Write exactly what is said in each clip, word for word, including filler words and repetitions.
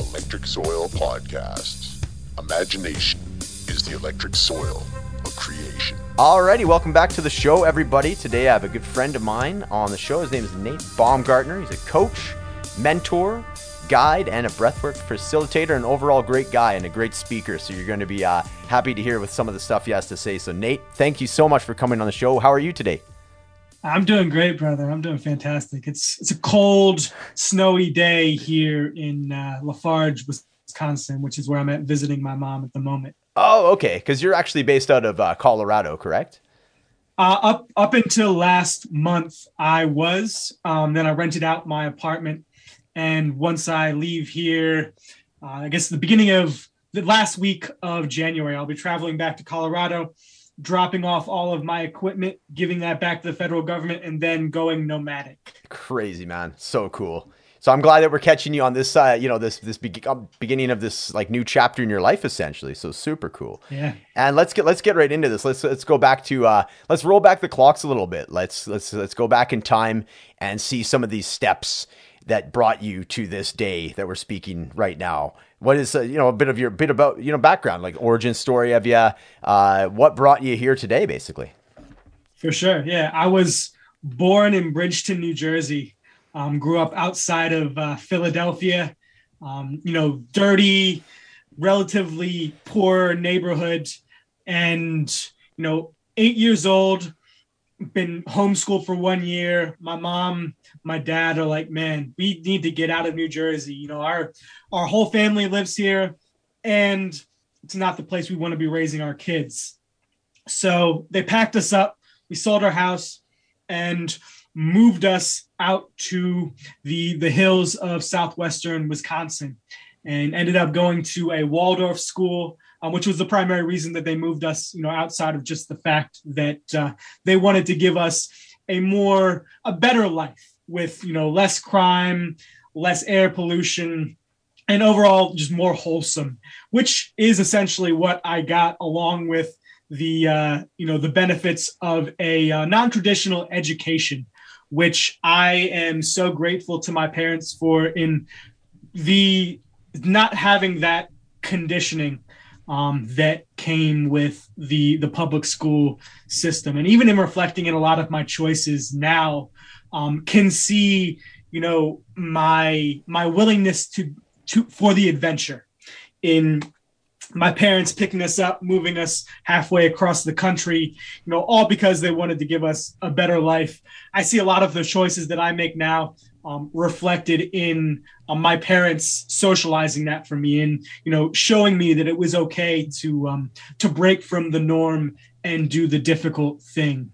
Electric Soil Podcast. Imagination is the electric soil of creation. Alrighty, welcome back to the show, everybody. Today I have a good friend of mine on the show. His name is Nate Baumgartner. He's a coach, mentor, guide, and a breathwork facilitator, an overall great guy and a great speaker. So you're going to be uh, happy to hear with some of the stuff he has to say. So Nate, thank you so much for coming on the show. How are you today? I'm doing great, brother. I'm doing fantastic. It's it's a cold, snowy day here in uh, Lafarge, Wisconsin, which is where I'm at visiting my mom at the moment. Oh, okay. Because you're actually based out of uh, Colorado, correct? Uh, up up until last month, I was. Um, then I rented out my apartment, and once I leave here, uh, I guess the beginning of the last week of January, I'll be traveling back to Colorado, dropping off all of my equipment, giving that back to the federal government, and then going nomadic. Crazy, man. So cool. So I'm glad that we're catching you on this side, uh, you know, this this be- beginning of this like new chapter in your life, essentially. So super cool. Yeah. And let's get let's get right into this. Let's let's go back to uh, let's roll back the clocks a little bit. Let's let's let's go back in time and see some of these steps that brought you to this day that we're speaking right now. What is, uh, you know, a bit of your bit about, you know, background, like origin story of you, uh, what brought you here today, basically? For sure. Yeah. I was born in Bridgeton, New Jersey. Um, grew up outside of uh, Philadelphia, um, you know, dirty, relatively poor neighborhood. And, you know, eight years old, been homeschooled for one year. My mom, my dad are like, man, we need to get out of New Jersey. You know, our our whole family lives here, and it's not the place we want to be raising our kids. So they packed us up. We sold our house and moved us out to the the hills of southwestern Wisconsin, and ended up going to a Waldorf school, Um, which was the primary reason that they moved us, you know, outside of just the fact that uh, they wanted to give us a more, a better life with, you know, less crime, less air pollution, and overall just more wholesome, which is essentially what I got, along with the, uh, you know, the benefits of a uh, non-traditional education, which I am so grateful to my parents for, in the not having that conditioning Um, that came with the the public school system. And even in reflecting in a lot of my choices now, um, can see, you know, my my willingness to to for the adventure in my parents picking us up, moving us halfway across the country, you know, all because they wanted to give us a better life. I see a lot of the choices that I make now Um, reflected in um, my parents socializing that for me, and, you know, showing me that it was okay to um, to break from the norm and do the difficult thing.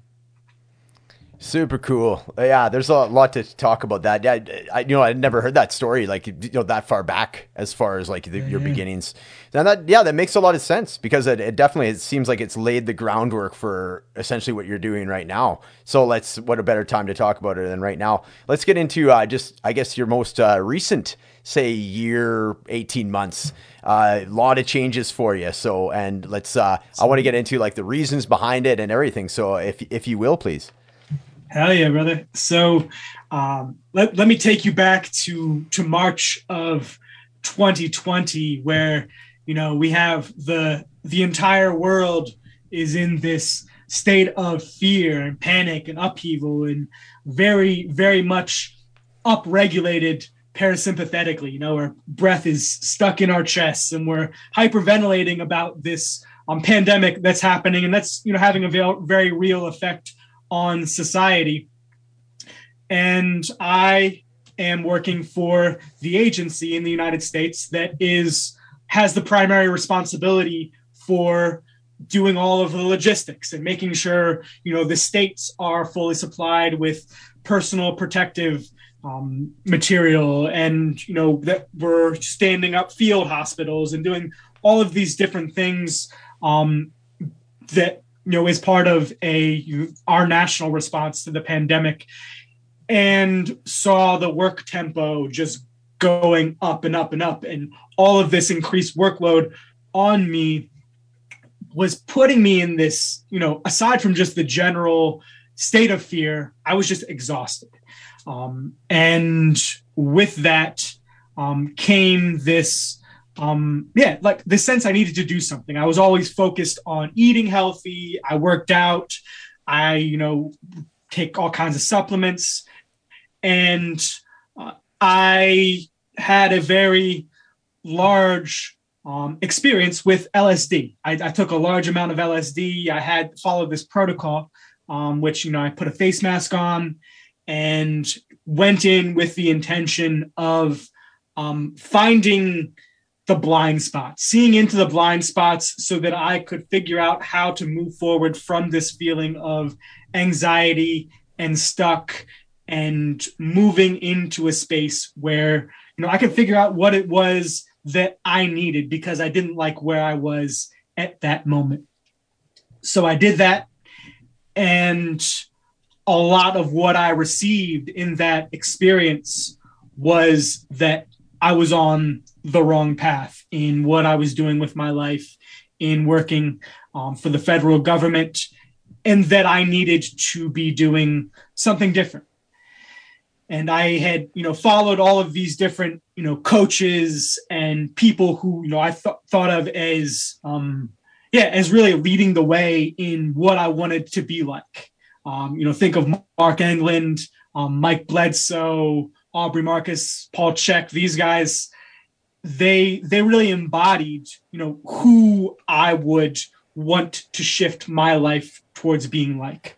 Super cool. Yeah, there's a lot to talk about that. Yeah, I, you know, I'd never heard that story, like, you know, that far back as far as like the, Yeah, your yeah. beginnings. And that, yeah, that makes a lot of sense, because it, it definitely, it seems like it's laid the groundwork for essentially what you're doing right now. So let's, what a better time to talk about it than right now. Let's get into uh, just, I guess, your most uh, recent, say, year, eighteen months. A uh, lot of changes for you. So, and let's, uh, I want to get into like the reasons behind it and everything. So if, if you will, please. Hell yeah, brother. So um, let, let me take you back to, to March of twenty twenty, where, you know, we have the, the entire world is in this state of fear and panic and upheaval, and very, very much upregulated parasympathetically. You know, our breath is stuck in our chests, and we're hyperventilating about this um, pandemic that's happening. And that's, you know, having a very, very real effect on society. And I am working for the agency in the United States that is has the primary responsibility for doing all of the logistics and making sure, you know, the states are fully supplied with personal protective um, material, and, you know, that we're standing up field hospitals and doing all of these different things um, that, you know, is part of a our national response to the pandemic, and saw the work tempo just going up and up and up, and all of this increased workload on me was putting me in this, you know, aside from just the general state of fear, I was just exhausted. Um, and with that, um, came this, um, yeah, like the sense I needed to do something. I was always focused on eating healthy. I worked out. I, you know, take all kinds of supplements. And uh, I had a very large um, experience with L S D. I, I took a large amount of L S D. I had followed this protocol, um, which, you know, I put a face mask on and went in with the intention of um, finding the blind spots, seeing into the blind spots so that I could figure out how to move forward from this feeling of anxiety and stuck, and moving into a space where, you know, I could figure out what it was that I needed, because I didn't like where I was at that moment. So I did that. And a lot of what I received in that experience was that I was on the wrong path in what I was doing with my life, in working um, for the federal government, and that I needed to be doing something different. And I had, you know, followed all of these different, you know, coaches and people who, you know, I th- thought of as, um, yeah, as really leading the way in what I wanted to be like. Um, you know, think of Mark Englund, um, Mike Bledsoe, Aubrey Marcus, Paul Chek. These guys, they they really embodied, you know, who I would want to shift my life towards being like.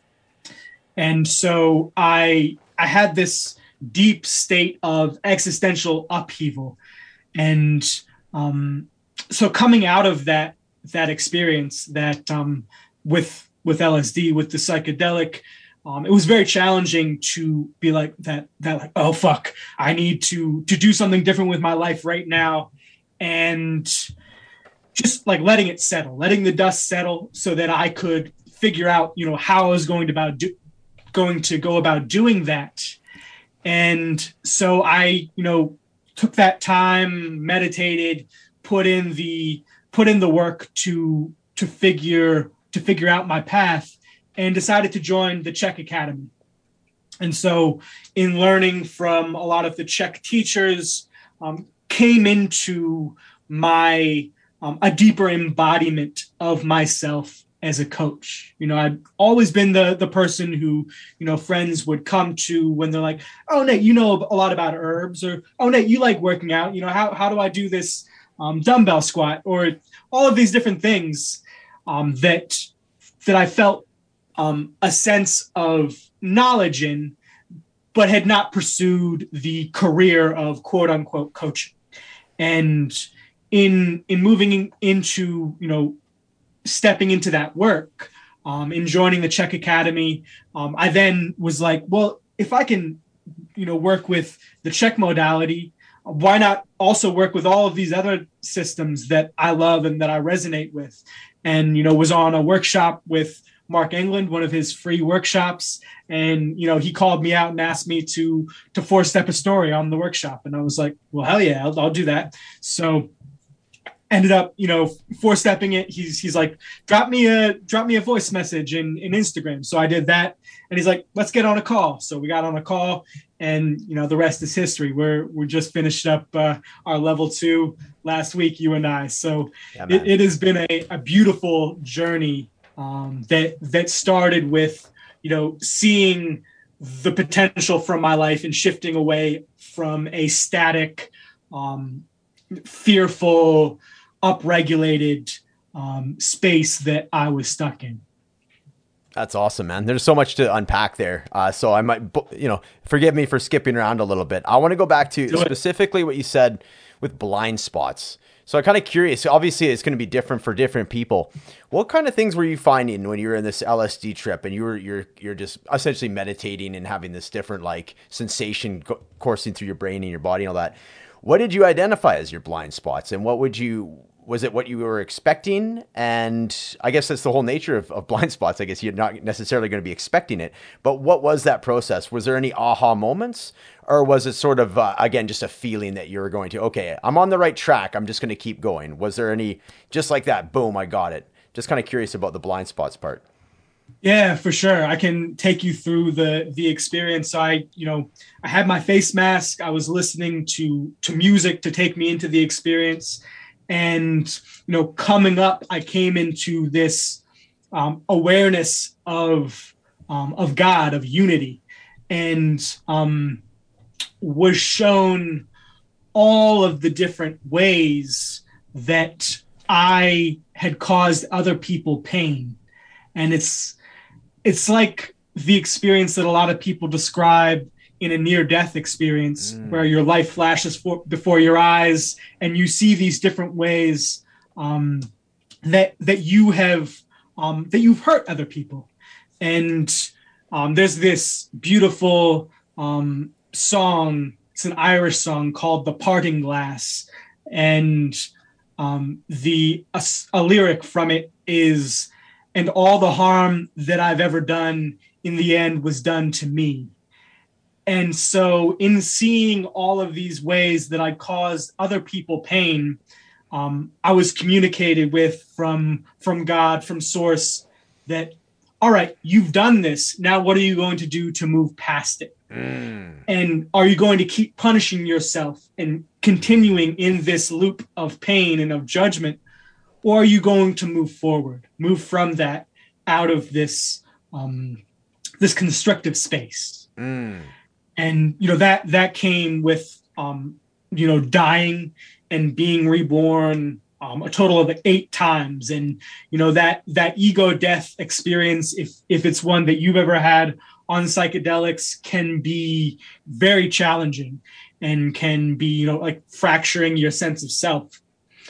And so I I had this deep state of existential upheaval. And um, so coming out of that that experience, that um, with with L S D, with the psychedelic, um, it was very challenging to be like that, that like, oh, fuck, I need to to do something different with my life right now. And just like letting it settle, letting the dust settle so that I could figure out, you know, how I was going to about do, going to go about doing that. And so I, you know, took that time, meditated, put in the put in the work to to figure to figure out my path, and decided to join the Chek Academy. And so in learning from a lot of the Chek teachers, um, came into my um, a deeper embodiment of myself as a coach. You know, I've always been the the person who, you know, friends would come to when they're like, oh, Nate, you know a lot about herbs, or, oh, Nate, you like working out. You know, how, how do I do this um, dumbbell squat, or all of these different things um, that, that I felt um, a sense of knowledge in, but had not pursued the career of quote unquote coaching. And in, in moving in, into, you know, stepping into that work, um, in joining the Chek Academy, um, I then was like, well, if I can, you know, work with the Chek modality, why not also work with all of these other systems that I love and that I resonate with? And, you know, was on a workshop with Mark Englund, one of his free workshops. And, you know, he called me out and asked me to, to four step a story on the workshop. And I was like, well, hell yeah, I'll, I'll do that. So ended up, you know, four stepping it. He's, he's like, drop me a, drop me a voice message in, in Instagram. So I did that, and he's like, let's get on a call. So we got on a call, and, you know, the rest is history. We're, we're just finished up uh, our level two last week, you and I. So yeah, it, it has been a, a beautiful journey um, that, that started with, you know, seeing the potential from my life and shifting away from a static, um, fearful, upregulated um, space that I was stuck in. That's awesome, man. There's so much to unpack there. Uh, so I might, you know, forgive me for skipping around a little bit. I want to go back to specifically what you said with blind spots. So I'm kind of curious. Obviously, it's going to be different for different people. What kind of things were you finding when you were in this L S D trip and you were you're you're just essentially meditating and having this different like sensation co- coursing through your brain and your body and all that? What did you identify as your blind spots, and what would you? Was it what you were expecting? And I guess that's the whole nature of, of blind spots. I guess you're not necessarily going to be expecting it, but what was that process? Was there any aha moments, or was it sort of, uh, again, just a feeling that you were going to, okay, I'm on the right track, I'm just going to keep going? Was there any, just like that, boom, I got it? Just kind of curious about the blind spots part. Yeah, for sure. I can take you through the the experience. So I, you know, I had my face mask. I was listening to to music to take me into the experience, and you know, coming up, I came into this um, awareness of um, of God, of unity, and um, was shown all of the different ways that I had caused other people pain, and it's it's like the experience that a lot of people describe in a near-death experience, mm. where your life flashes for, before your eyes, and you see these different ways um, that that you have um, that you've hurt other people. And um, there's this beautiful um, song. It's an Irish song called "The Parting Glass," and um, the a, a lyric from it is, "And all the harm that I've ever done in the end was done to me." And so in seeing all of these ways that I caused other people pain, um, I was communicated with from, from God, from Source, that, all right, you've done this. Now what are you going to do to move past it? Mm. And are you going to keep punishing yourself and continuing in this loop of pain and of judgment? Or are you going to move forward, move from that out of this um, this constrictive space? Mm. And you know that that came with um, you know dying and being reborn um, a total of eight times, and you know that that ego death experience, if if it's one that you've ever had on psychedelics, can be very challenging and can be you know like fracturing your sense of self.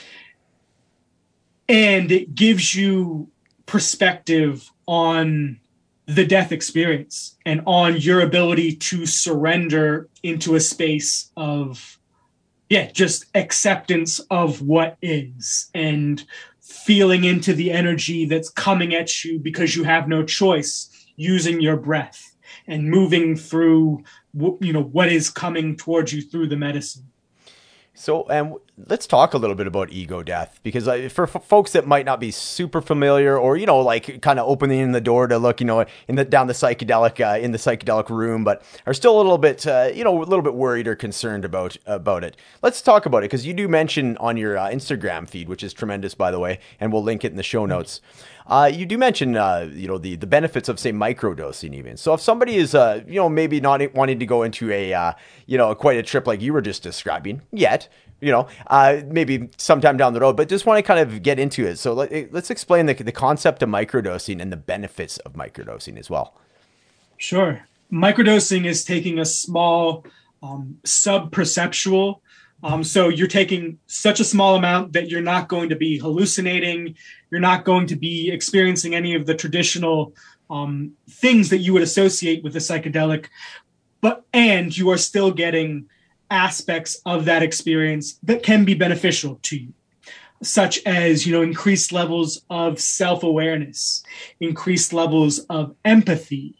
And it gives you perspective on the death experience and on your ability to surrender into a space of, yeah, just acceptance of what is, and feeling into the energy that's coming at you because you have no choice, using your breath and moving through, you know, what is coming towards you through the medicine. So, and um, let's talk a little bit about ego death, because uh, for f- folks that might not be super familiar, or, you know, like kind of opening the door to look, you know, in the, down the psychedelic, uh, in the psychedelic room, but are still a little bit, uh, you know, a little bit worried or concerned about, about it. Let's talk about it. Cause you do mention on your uh, Instagram feed, which is tremendous, by the way, and we'll link it in the show notes. Uh, you do mention, uh, you know, the, the benefits of, say, microdosing even. So if somebody is, uh, you know, maybe not wanting to go into a, uh, you know, quite a trip like you were just describing yet, you know, uh, maybe sometime down the road, but just want to kind of get into it. So let, let's explain the, the concept of microdosing and the benefits of microdosing as well. Sure. Microdosing is taking a small um, sub-perceptual Um, so you're taking such a small amount that you're not going to be hallucinating. You're not going to be experiencing any of the traditional um, things that you would associate with a psychedelic, but and you are still getting aspects of that experience that can be beneficial to you, such as, you know, increased levels of self-awareness, increased levels of empathy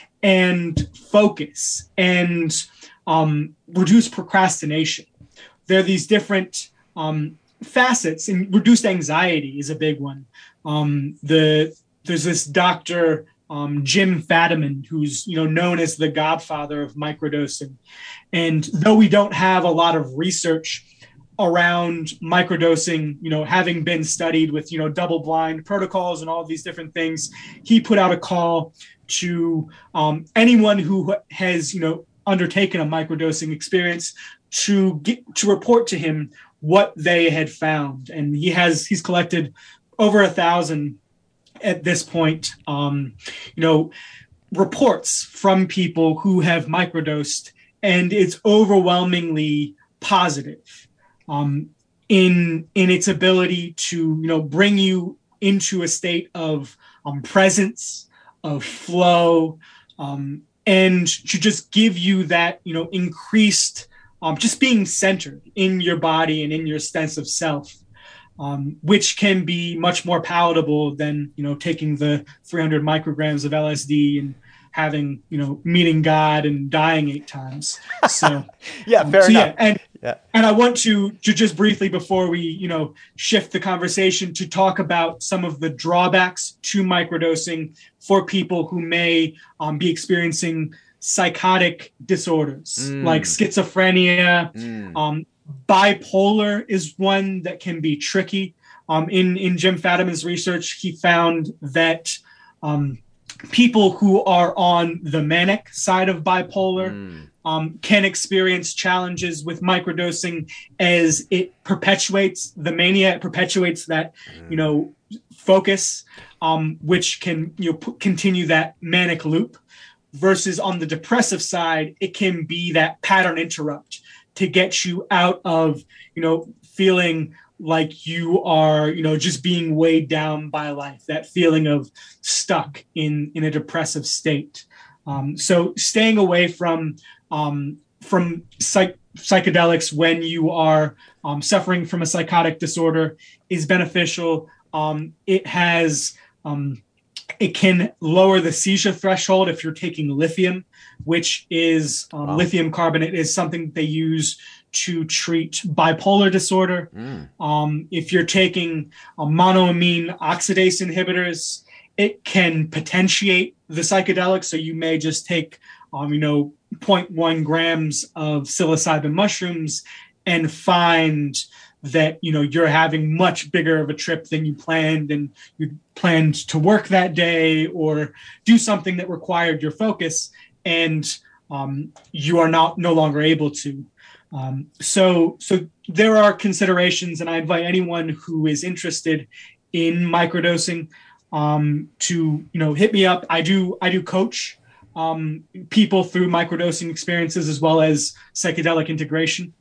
and focus, and um, reduce procrastination. There are these different um, facets, and reduced anxiety is a big one. Um, the there's this doctor um, Jim Fadiman, who's you know known as the godfather of microdosing, and though we don't have a lot of research around microdosing, you know, having been studied with you know double-blind protocols and all these different things, he put out a call to um, anyone who has you know undertaken a microdosing experience to get to report to him what they had found. And he has he's collected over a thousand at this point um you know reports from people who have microdosed, and it's overwhelmingly positive um in in its ability to you know bring you into a state of um presence, of flow, um and to just give you that you know increased Um, just being centered in your body and in your sense of self, um, which can be much more palatable than, you know, taking the three hundred micrograms of L S D and having, you know, meeting God and dying eight times. So, yeah, fair um, so enough. Yeah, and Yeah. And I want to, to just briefly, before we, you know, shift the conversation, to talk about some of the drawbacks to microdosing for people who may um, be experiencing psychotic disorders mm. like schizophrenia. Mm. Um, bipolar is one that can be tricky. Um, in, in Jim Fadiman's research, he found that um, people who are on the manic side of bipolar mm. um, can experience challenges with microdosing as it perpetuates the mania, it perpetuates that, mm. you know, focus, um, which can, you know, p- continue that manic loop. Versus on the depressive side, it can be that pattern interrupt to get you out of, you know, feeling like you are, you know, just being weighed down by life, that feeling of stuck in, in a depressive state. Um, so staying away from, um, from psych- psychedelics when you are um, suffering from a psychotic disorder is beneficial. Um, it has, um, it can lower the seizure threshold if you're taking lithium, which is um, wow. lithium carbonate is something they use to treat bipolar disorder. Mm. Um, if you're taking a monoamine oxidase inhibitors, it can potentiate the psychedelic. So you may just take, um, you know, zero point one grams of psilocybin mushrooms and find that, you know, you're having much bigger of a trip than you planned, and you planned to work that day or do something that required your focus, and um, you are not no longer able to. Um, so, so there are considerations, and I invite anyone who is interested in microdosing um, to, you know, hit me up. I do, I do coach um, people through microdosing experiences as well as psychedelic integration.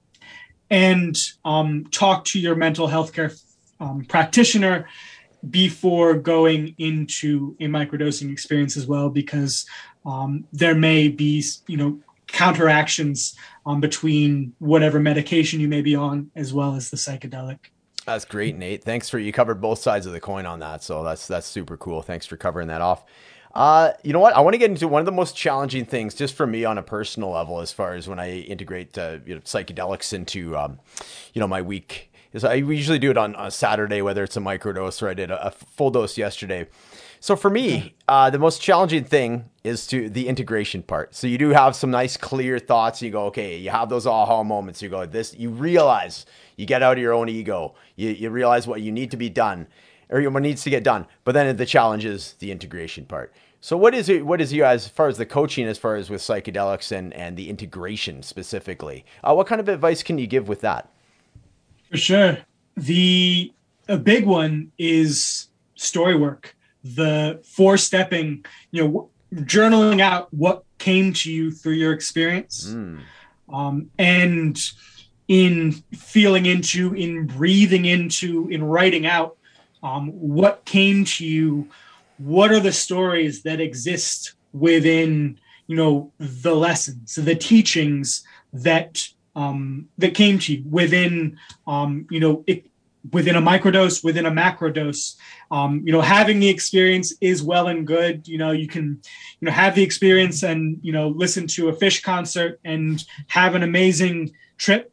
And um, talk to your mental health care um, practitioner before going into a microdosing experience as well, because um, there may be, you know, counteractions um, between whatever medication you may be on as well as the psychedelic. That's great, Nate. Thanks for, you covered both sides of the coin on that. So that's, that's super cool. Thanks for covering that off. Uh, you know what? I want to get into one of the most challenging things, just for me on a personal level, as far as when I integrate uh, you know, psychedelics into, um, you know, my week. Is I usually do it on a Saturday, whether it's a microdose or I did a, a full dose yesterday. So for me, uh, the most challenging thing is to the integration part. So you do have some nice, clear thoughts. You go, okay, you have those aha moments. You go, this, you realize, you get out of your own ego. You, you realize what you need to be done, or what needs to get done. But then the challenge is the integration part. So what is it, what is you, as far as the coaching, as far as with psychedelics and, and the integration specifically, uh, what kind of advice can you give with that? For sure. The, a big one is story work, the four stepping, you know, journaling out what came to you through your experience. Mm. Um, and in feeling into, in breathing into, in writing out um, what came to you. What are the stories that exist within, you know, the lessons, the teachings that um, that came to you within, um, you know, it, within a microdose, within a macrodose. Um, you know, having the experience is well and good. You know, you can, you know, have the experience and, you know, listen to a Fish concert and have an amazing trip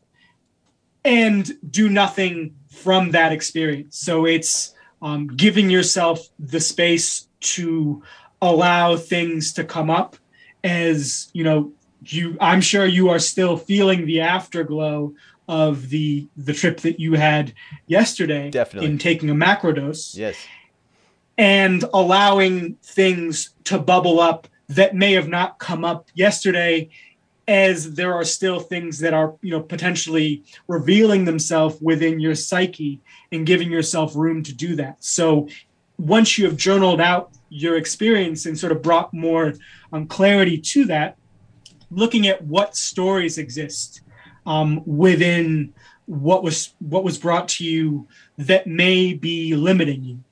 and do nothing from that experience. So it's Um, giving yourself the space to allow things to come up as, you know, you, I'm sure you are still feeling the afterglow of the, the trip that you had yesterday. Definitely. In taking a macrodose. Yes. And allowing things to bubble up that may have not come up yesterday, as there are still things that are, you know, potentially revealing themselves within your psyche, and giving yourself room to do that. So once you have journaled out your experience and sort of brought more um, clarity to that, looking at what stories exist um, within what was what was brought to you that may be limiting you.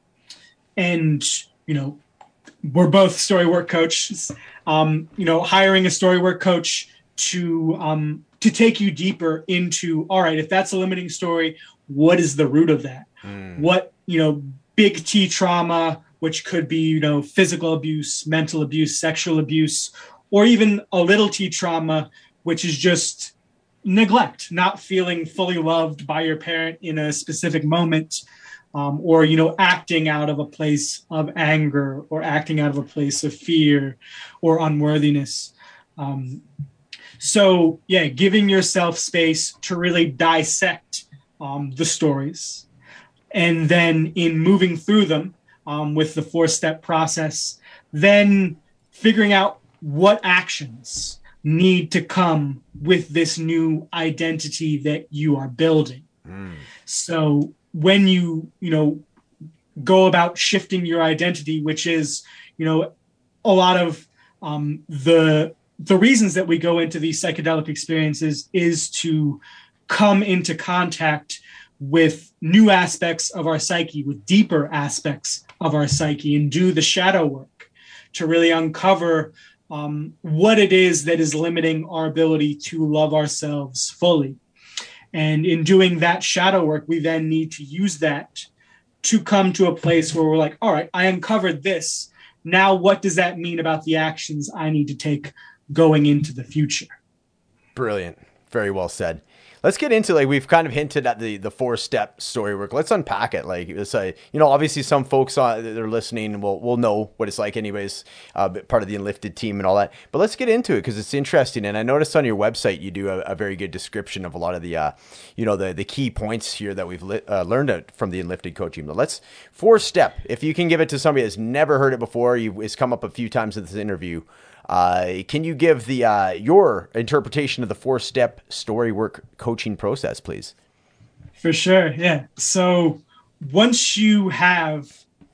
And, you know, we're both story work coaches. Um, you know, hiring a story work coach to um, to take you deeper into, all right, if that's a limiting story, what is the root of that? Mm. What, you know, big T trauma, which could be, you know, physical abuse, mental abuse, sexual abuse, or even a little T trauma, which is just neglect, not feeling fully loved by your parent in a specific moment, um, or, you know, acting out of a place of anger or acting out of a place of fear or unworthiness. Um, so, yeah, giving yourself space to really dissect um, the stories. And then in moving through them um, with the four-step process, then figuring out what actions need to come with this new identity that you are building. Mm. So when you, you know, go about shifting your identity, which is, you know, a lot of um, the the reasons that we go into these psychedelic experiences is to come into contact with new aspects of our psyche, with deeper aspects of our psyche, and do the shadow work to really uncover um, what it is that is limiting our ability to love ourselves fully. And in doing that shadow work, we then need to use that to come to a place where we're like, all right, I uncovered this. Now, what does that mean about the actions I need to take going into the future? Brilliant. Very well said. Let's get into, like, we've kind of hinted at the, the four step story work. Let's unpack it. Like, it's a, you know, obviously some folks uh, that are listening will, will know what it's like anyways, uh, part of the Enlifted team and all that, but let's get into it because it's interesting. And I noticed on your website, you do a, a very good description of a lot of the, uh, you know, the, the key points here that we've li- uh, learned from the Enlifted coaching. But let's four step, if you can give it to somebody that's never heard it before, you it's come up a few times in this interview. Uh, can you give the uh, your interpretation of the four-step story work coaching process, please? For sure, yeah. So once you have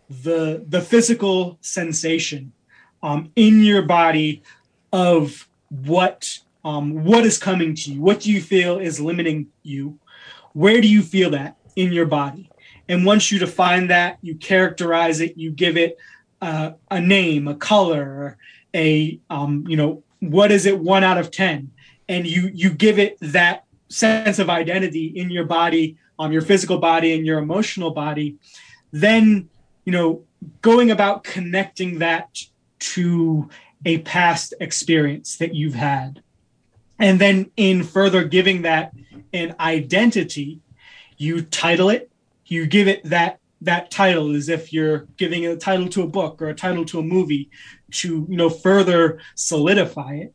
the the physical sensation um, in your body of what um, what is coming to you, what do you feel is limiting you? Where do you feel that in your body? And once you define that, you characterize it, you give it uh, a name, a color, a um, you know, what is it one out of ten, and you you give it that sense of identity in your body, um, your physical body and your emotional body. Then, you know, going about connecting that to a past experience that you've had, and then in further giving that an identity, you title it, you give it that that title as if you're giving a title to a book or a title to a movie to, you know, further solidify it.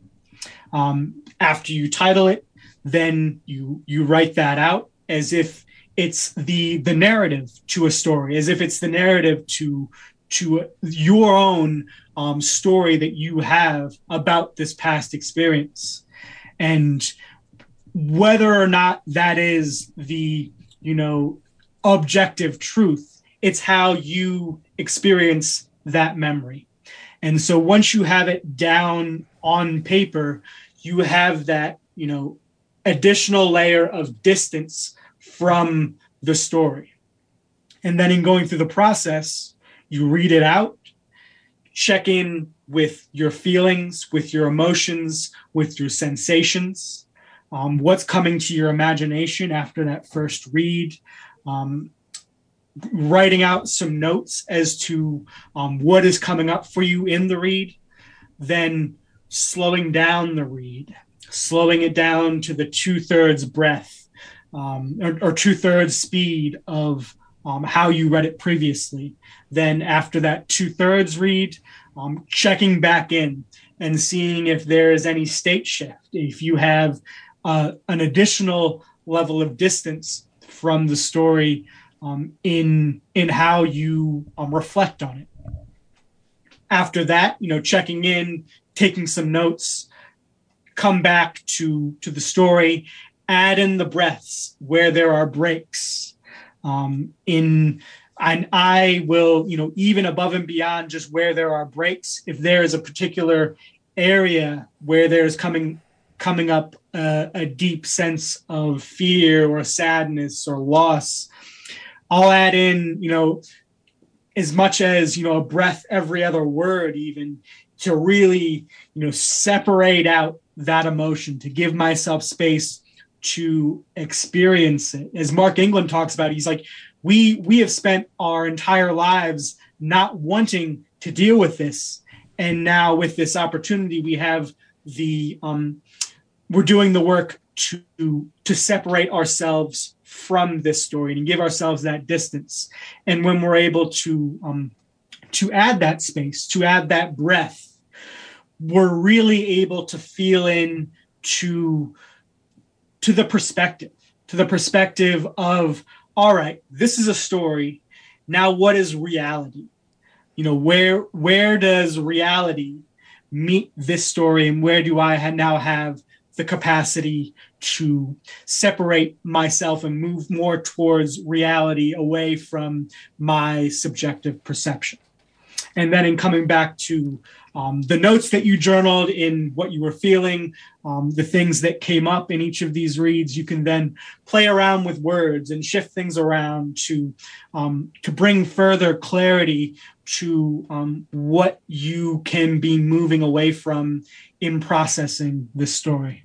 Um, after you title it, then you you write that out as if it's the the narrative to a story, as if it's the narrative to to your own um, story that you have about this past experience. And whether or not that is the, you know, objective truth, it's how you experience that memory. And so once you have it down on paper, you have that, you know, additional layer of distance from the story. And then in going through the process, you read it out, check in with your feelings, with your emotions, with your sensations, um, what's coming to your imagination after that first read, um, writing out some notes as to um, what is coming up for you in the read, then slowing down the read, slowing it down to the two-thirds breath um, or, or two-thirds speed of um, how you read it previously. Then after that two-thirds read, um, checking back in and seeing if there is any state shift, if you have uh, an additional level of distance from the story Um, in in how you um, reflect on it. After that, you know, checking in, taking some notes, come back to to the story, add in the breaths where there are breaks. Um, in and I will, you know, even above and beyond just where there are breaks, if there is a particular area where there's coming coming up a, a deep sense of fear or sadness or loss, I'll add in, you know, as much as, you know, a breath every other word, even to really, you know, separate out that emotion, to give myself space to experience it. As Mark England talks about, he's like, we we have spent our entire lives not wanting to deal with this. And now with this opportunity, we have the, um, we're doing the work to to separate ourselves from this story and give ourselves that distance. And when we're able to um, to add that space, to add that breath, we're really able to feel in to to the perspective, to the perspective of, all right, this is a story. Now, what is reality? You know, where where does reality meet this story, and where do I now have the capacity to separate myself and move more towards reality away from my subjective perception? And then in coming back to um, the notes that you journaled in what you were feeling, um, the things that came up in each of these reads, you can then play around with words and shift things around to um, to bring further clarity to um, what you can be moving away from in processing this story.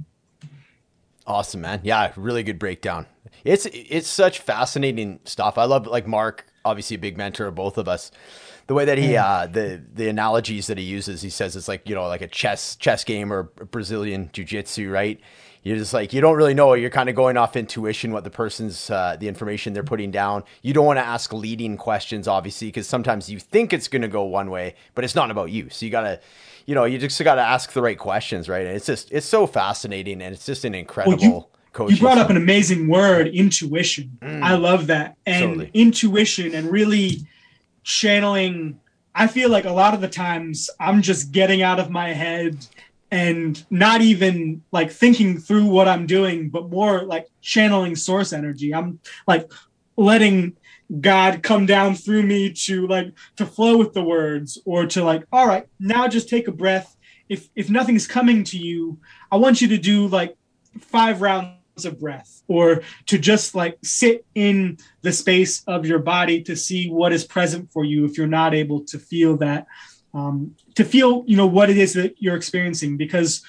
Awesome, man. Yeah, really good breakdown. It's it's such fascinating stuff. I love, like, Mark, obviously a big mentor of both of us. The way that he, uh, the the analogies that he uses, he says it's like, you know, like a chess chess game or Brazilian jiu-jitsu, right? You're just like, you don't really know. You're kind of going off intuition, what the person's, uh, the information they're putting down. You don't want to ask leading questions, obviously, because sometimes you think it's going to go one way, but it's not about you. So you got to, you know, you just got to ask the right questions, right? And it's just, it's so fascinating, and it's just an incredible well, you, coaching. You brought up an amazing word, intuition. Mm, I love that. And totally. Intuition and really channeling. I feel like a lot of the times I'm just getting out of my head and not even like thinking through what I'm doing, but more like channeling source energy. I'm like letting God come down through me to like to flow with the words, or to like, all right, now just take a breath. If if nothing's coming to you, I want you to do like five rounds of breath, or to just like sit in the space of your body to see what is present for you if you're not able to feel that, um, to feel, you know, what it is that you're experiencing, because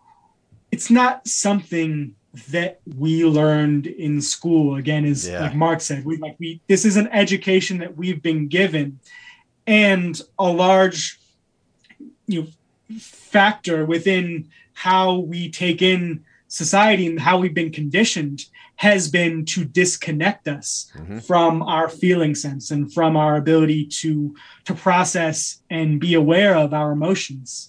it's not something that we learned in school. Again, as yeah. like Mark said, we like we this is an education that we've been given, and a large, you know, factor within how we take in society and how we've been conditioned has been to disconnect us mm-hmm. from our feeling sense and from our ability to to process and be aware of our emotions.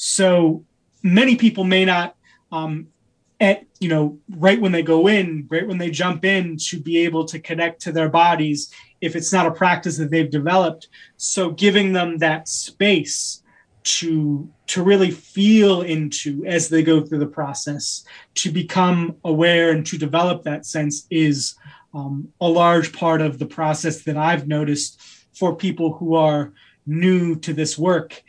So many people may not um at you know right when they go in, right when they jump in, to be able to connect to their bodies if it's not a practice that they've developed. So giving them that space to to really feel into as they go through the process, to become aware and to develop that sense, is um, a large part of the process that I've noticed for people who are new to this work.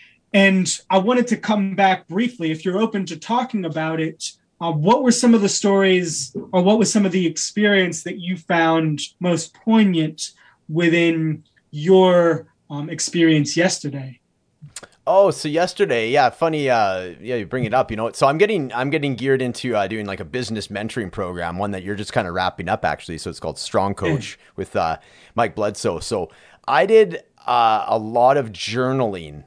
And I wanted to come back briefly, if you're open to talking about it, uh, what were some of the stories, or what was some of the experience that you found most poignant within your um, experience yesterday? Oh, so yesterday, yeah, funny, uh, yeah, you bring it up, you know, so I'm getting, I'm getting geared into uh, doing like a business mentoring program, one that you're just kind of wrapping up, actually. So it's called Strong Coach with uh, Mike Bledsoe. So I did uh, a lot of journaling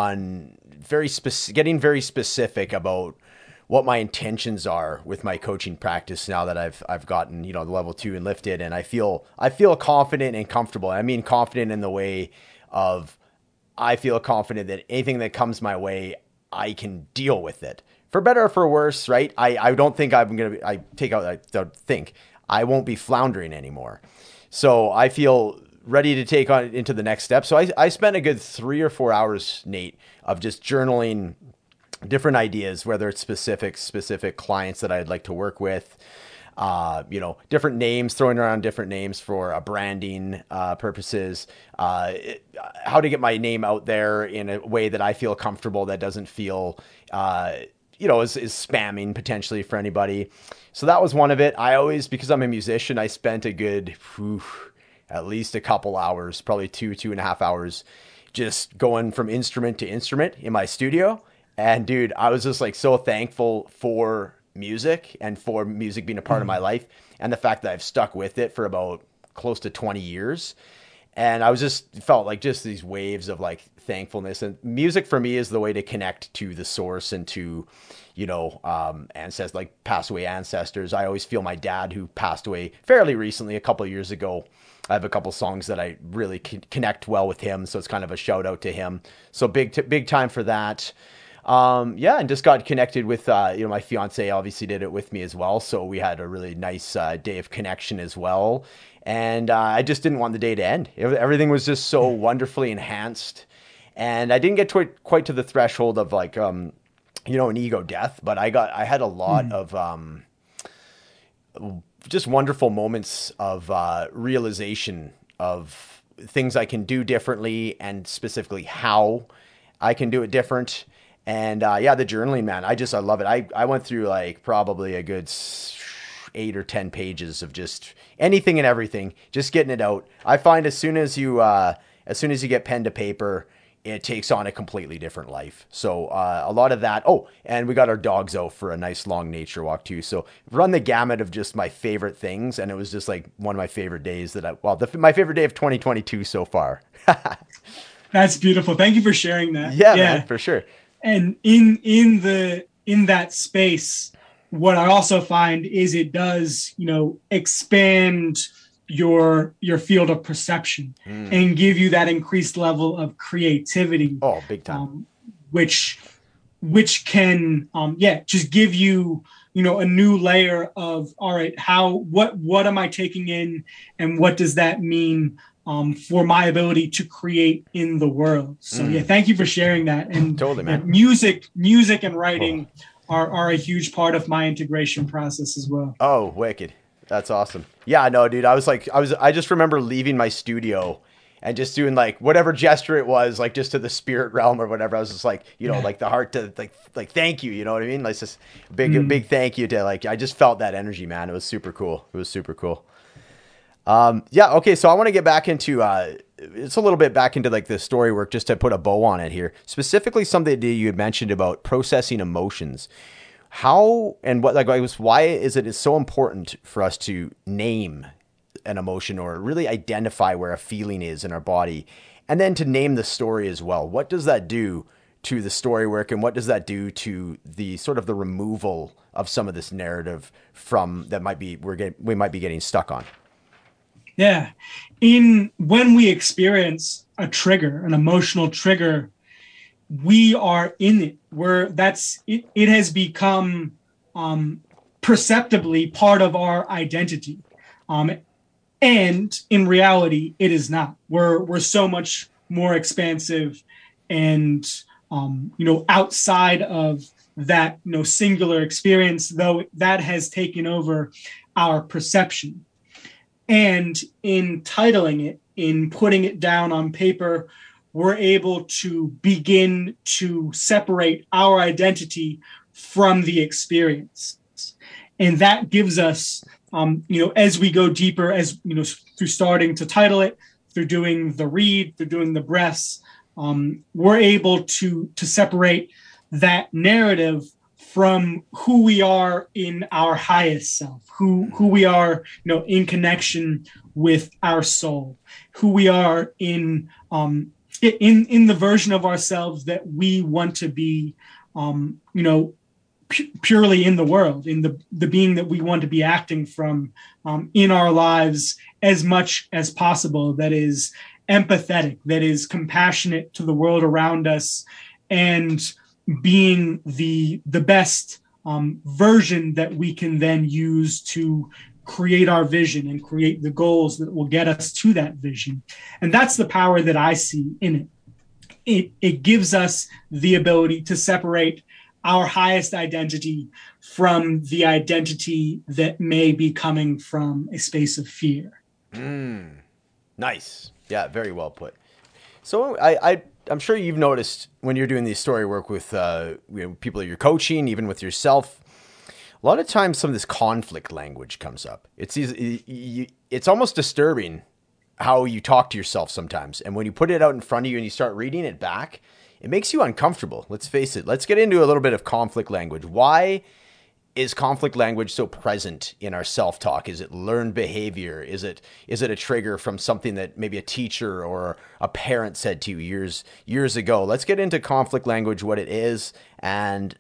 on very specific, getting very specific about what my intentions are with my coaching practice now that I've, I've gotten, you know, the level two and lifted, and I feel, I feel confident and comfortable. I mean, confident in the way of, I feel confident that anything that comes my way, I can deal with it, for better or for worse, right? I, I don't think I'm going to be, I take out, I don't think I won't be floundering anymore. So I feel ready to take on into the next step. So I, I spent a good three or four hours, Nate, of just journaling different ideas, whether it's specific, specific clients that I'd like to work with, Uh, you know, different names, throwing around different names for uh, branding uh, purposes, uh, it, how to get my name out there in a way that I feel comfortable, that doesn't feel, uh, you know, is, is spamming potentially for anybody. So that was one of it. I always, because I'm a musician, I spent a good, whew, at least a couple hours, probably two, two and a half hours, just going from instrument to instrument in my studio. And dude, I was just like so thankful for music and for music being a part mm-hmm. of my life, and the fact that I've stuck with it for about close to twenty years. And I was just felt like just these waves of like thankfulness, and music for me is the way to connect to the source and to, you know, um, ancestors, like passed away ancestors. I always feel my dad, who passed away fairly recently, a couple of years ago. I have a couple songs that I really connect well with him, so it's kind of a shout out to him. So big, t- big time for that. Um, yeah, and just got connected with, uh, you know, my fiance obviously did it with me as well. So we had a really nice uh, day of connection as well. And uh, I just didn't want the day to end. It, everything was just so wonderfully enhanced. And I didn't get to it quite to the threshold of like, um, you know, an ego death, but I got, I had a lot mm. of um, just wonderful moments of uh, realization of things I can do differently, and specifically how I can do it different. And, uh, yeah, the journaling, man, I just, I love it. I, I went through like probably a good eight or ten pages of just anything and everything, just getting it out. I find as soon as you, uh, as soon as you get pen to paper, it takes on a completely different life. So, uh, a lot of that. Oh, and we got our dogs out for a nice long nature walk too. So run the gamut of just my favorite things. And it was just like one of my favorite days that I, well, the, my favorite day of twenty twenty-two so far. That's beautiful. Thank you for sharing that. Yeah, yeah. Man, for sure. And in in the in that space, what I also find is it does, you know, expand your your field of perception mm. and give you that increased level of creativity. Oh, big time. Um, which which can um, yeah, just give you, you know, a new layer of, all right, how what what am I taking in, and what does that mean Um, for my ability to create in the world. So mm. yeah, thank you for sharing that. And totally, man. And music, music and writing oh. are, are a huge part of my integration process as well. Oh, wicked. That's awesome. Yeah, no, dude, I was like, I was, I just remember leaving my studio and just doing like whatever gesture it was, like just to the spirit realm or whatever. I was just like, you know, yeah. like the heart to like, like, thank you. You know what I mean? Like just big, mm. big thank you to like, I just felt that energy, man. It was super cool. It was super cool. Um, yeah. Okay. So I want to get back into, uh, it's a little bit back into like the story work, just to put a bow on it here, specifically something that you had mentioned about processing emotions. How, and what, like, why is it is so important for us to name an emotion, or really identify where a feeling is in our body, and then to name the story as well? What does that do to the story work, and what does that do to the sort of the removal of some of this narrative from that might be, we're getting, we might be getting stuck on? Yeah. In when we experience a trigger, an emotional trigger, we are in it. We're that's it, it has become um, perceptibly part of our identity. Um, and in reality, it is not. We're we're so much more expansive and um, you know, outside of that, you know, singular experience, though that has taken over our perception. And in titling it, in putting it down on paper, we're able to begin to separate our identity from the experience. And that gives us, um, you know, as we go deeper, as, you know, through starting to title it, through doing the read, through doing the breaths, um, we're able to, to separate that narrative from who we are in our highest self, who who we are, you know, in connection with our soul, who we are in um, in in the version of ourselves that we want to be, um, you know, pu- purely in the world, in the the being that we want to be acting from um, in our lives as much as possible. That is empathetic, that is compassionate to the world around us, and being the the best um, version that we can then use to create our vision and create the goals that will get us to that vision. And that's the power that I see in it. It, it gives us the ability to separate our highest identity from the identity that may be coming from a space of fear. Mm, nice. Yeah, very well put. So I, I I'm sure you've noticed when you're doing these story work with uh, you know, people that you're coaching, even with yourself, a lot of times some of this conflict language comes up. It's easy, it's almost disturbing how you talk to yourself sometimes. And when you put it out in front of you and you start reading it back, it makes you uncomfortable. Let's face it. Let's get into a little bit of conflict language. Why is conflict language so present in our self-talk? Is it learned behavior? Is it is it a trigger from something that maybe a teacher or a parent said to you years years ago? Let's get into conflict language, what it is, and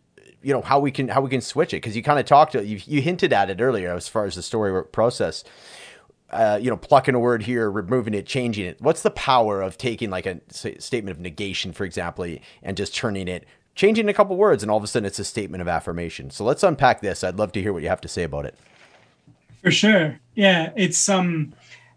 you know, how we can, how we can switch it. Cause you kind of talked, you, you hinted at it earlier as far as the story work process, uh, you know, plucking a word here, removing it, changing it. What's the power of taking like a say, statement of negation, for example, and just turning it, changing a couple words, and all of a sudden it's a statement of affirmation. So let's unpack this. I'd love to hear what you have to say about it. For sure. Yeah. It's, um,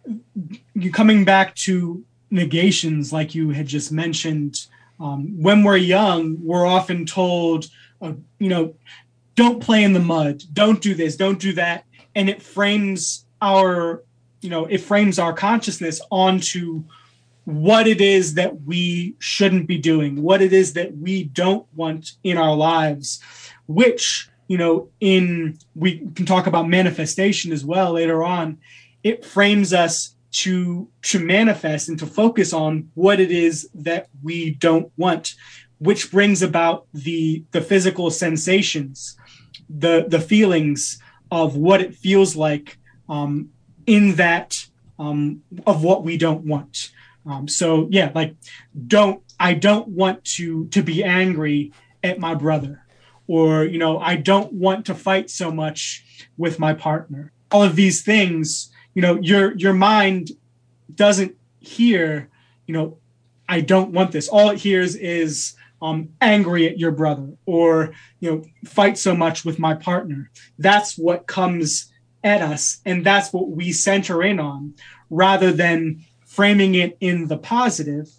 you coming back to negations, like you had just mentioned, um, when we're young, we're often told, uh, you know, don't play in the mud, don't do this, don't do that. And it frames our, you know, it frames our consciousness onto what it is that we shouldn't be doing, what it is that we don't want in our lives, which, you know, in, we can talk about manifestation as well later on. It frames us to to manifest and to focus on what it is that we don't want, which brings about the the physical sensations, the the feelings of what it feels like um, in that um, of what we don't want. Um, so yeah, like don't I don't want to to be angry at my brother, or you know I don't want to fight so much with my partner. All of these things. You know, your your mind doesn't hear, you know, I don't want this. All it hears is um, angry at your brother, or, you know, fight so much with my partner. That's what comes at us. And that's what we center in on, rather than framing it in the positive,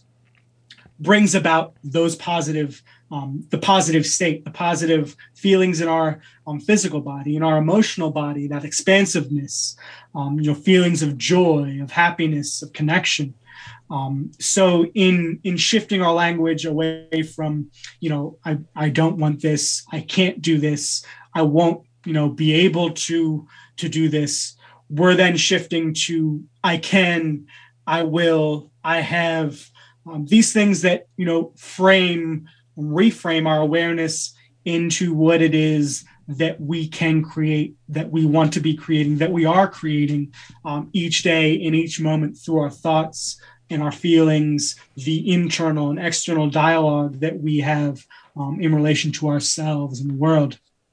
brings about those positive, um, the positive state, the positive feelings in our um, physical body, in our emotional body, that expansiveness, um, you know, feelings of joy, of happiness, of connection. Um, so in in shifting our language away from, you know, I, I don't want this, I can't do this, I won't, you know, be able to to do this, we're then shifting to I can, I will, I have. Um, these things that, you know, frame, reframe our awareness into what it is that we can create, that we want to be creating, that we are creating um, each day in each moment through our thoughts and our feelings, the internal and external dialogue that we have um, in relation to ourselves and the world.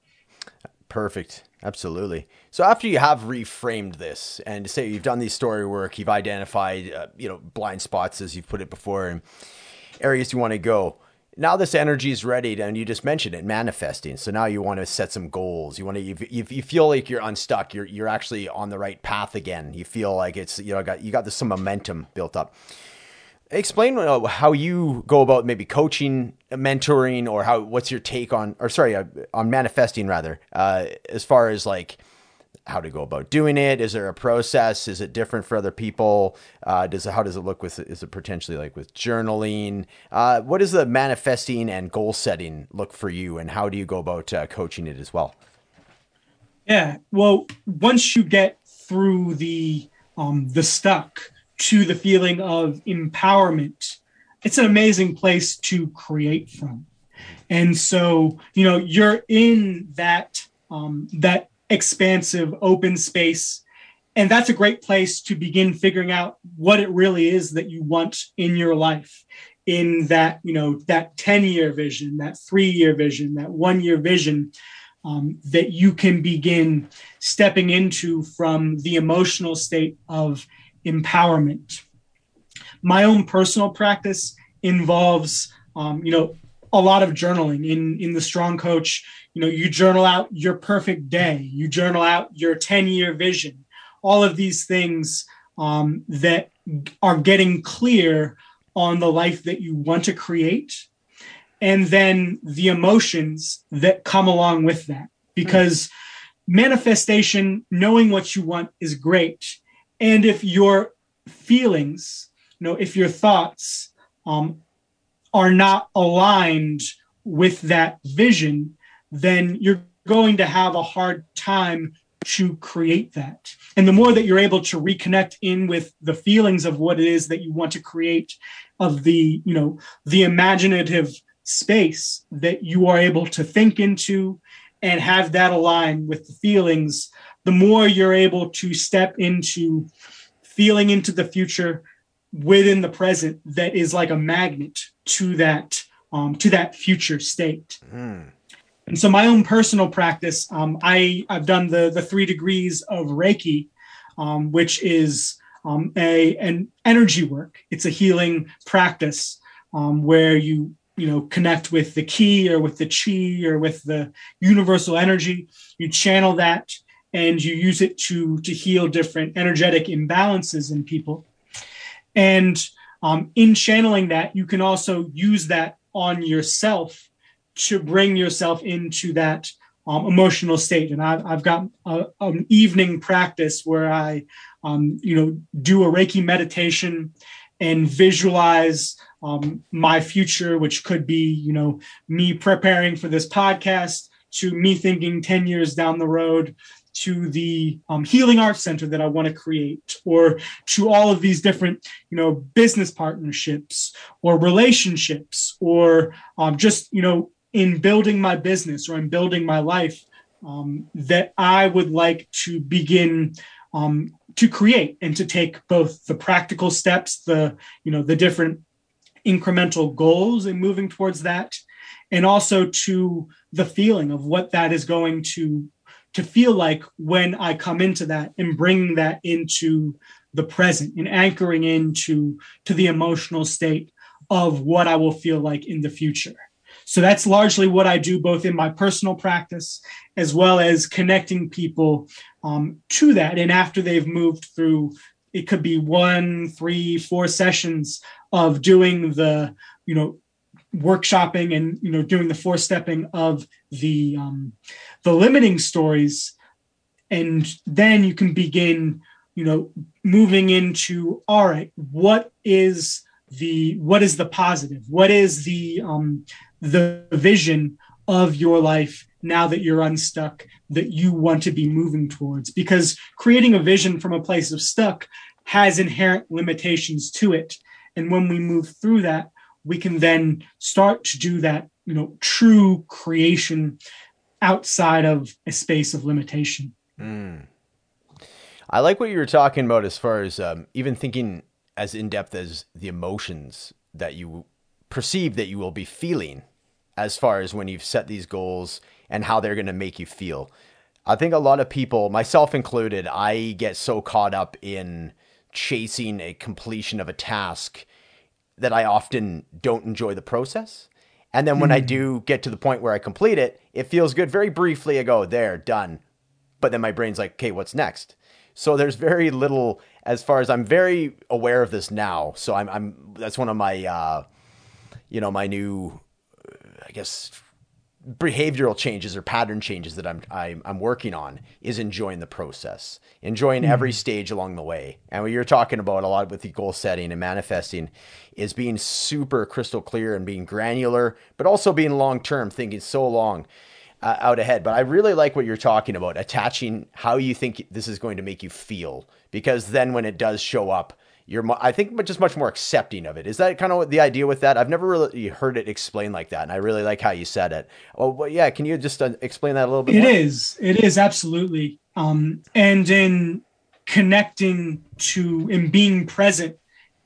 Perfect. Absolutely. So after you have reframed this and say you've done these story work, you've identified, uh, you know, blind spots, as you've put it before, and areas you want to go. Now this energy is ready to, and you just mentioned it, manifesting. So now you want to set some goals. You want to, you, you feel like you're unstuck. You're, you're actually on the right path again. You feel like it's, you know, got, you got this, some momentum built up. Explain uh, how you go about maybe coaching, mentoring, or how, what's your take on, or sorry, uh, on manifesting rather, uh, as far as like how to go about doing it. Is there a process? Is it different for other people? Uh, does it, how does it look with, is it potentially like with journaling? Uh, what does the manifesting and goal setting look for you, and how do you go about uh, coaching it as well? Yeah. Well, once you get through the, um, the stuck, to the feeling of empowerment, it's an amazing place to create from. And so, you know, you're in that, um, that expansive open space. And that's a great place to begin figuring out what it really is that you want in your life, in that, you know, that ten year vision, that three year vision, that one year vision, um, that you can begin stepping into from the emotional state of empowerment. My own personal practice involves, um, you know, a lot of journaling. In in the Strong Coach, you know, you journal out your perfect day, you journal out your ten year vision, all of these things um, that are getting clear on the life that you want to create, and then the emotions that come along with that. Because manifestation, knowing what you want, is great. And if your feelings, you know, if your thoughts um, are not aligned with that vision, then you're going to have a hard time to create that. And the more that you're able to reconnect in with the feelings of what it is that you want to create, of the, you know, the imaginative space that you are able to think into and have that align with the feelings, the more you're able to step into feeling into the future within the present that is like a magnet to that um, to that future state. Mm. And so my own personal practice, um, I, I've done the, the three degrees of Reiki, um, which is um, a, an energy work. It's a healing practice um, where you, you know, connect with the ki or with the chi or with the universal energy. You channel that and you use it to, to heal different energetic imbalances in people. And um, in channeling that, you can also use that on yourself to bring yourself into that um, emotional state. And I've, I've got a, an evening practice where I, um, you know, do a Reiki meditation and visualize um, my future, which could be, you know, me preparing for this podcast, to me thinking ten years down the road, to the um, healing arts center that I want to create, or to all of these different, you know, business partnerships or relationships, or um, just, you know, in building my business or in building my life um, that I would like to begin um, to create and to take both the practical steps, the, you know, the different incremental goals and moving towards that, and also to the feeling of what that is going to to feel like when I come into that, and bring that into the present and anchoring into to the emotional state of what I will feel like in the future. So that's largely what I do, both in my personal practice, as well as connecting people um, to that. And after they've moved through, it could be one, three, four sessions of doing the, you know, workshopping and, you know, doing the four stepping of the um, the limiting stories, and then you can begin, you know, moving into, all right, what is the what is the positive, what is the um, the vision of your life now that you're unstuck, that you want to be moving towards, because creating a vision from a place of stuck has inherent limitations to it, and when we move through that, we can then start to do that, you know, true creation outside of a space of limitation. Mm. I like what you were talking about as far as um, even thinking as in-depth as the emotions that you perceive that you will be feeling as far as when you've set these goals and how they're going to make you feel. I think a lot of people, myself included, I get so caught up in chasing a completion of a task that I often don't enjoy the process. And then when mm. I do get to the point where I complete it, it feels good. Very briefly, I go, there, done. But then my brain's like, okay, what's next? So there's very little, as far as I'm very aware of this now. So I'm, I'm, that's one of my, uh, you know, my new, I guess, behavioral changes or pattern changes that I'm, I'm, I'm working on is enjoying the process, enjoying mm. every stage along the way. And what you're talking about a lot with the goal setting and manifesting is being super crystal clear and being granular, but also being long-term, thinking so long uh, out ahead. But I really like what you're talking about, attaching how you think this is going to make you feel, because then when it does show up, you're, I think, just much more accepting of it. Is that kind of what the idea with that? I've never really heard it explained like that, and I really like how you said it. Oh, well, yeah. Can you just uh, explain that a little bit It more? It is. It is, absolutely. Um, and in connecting to and being present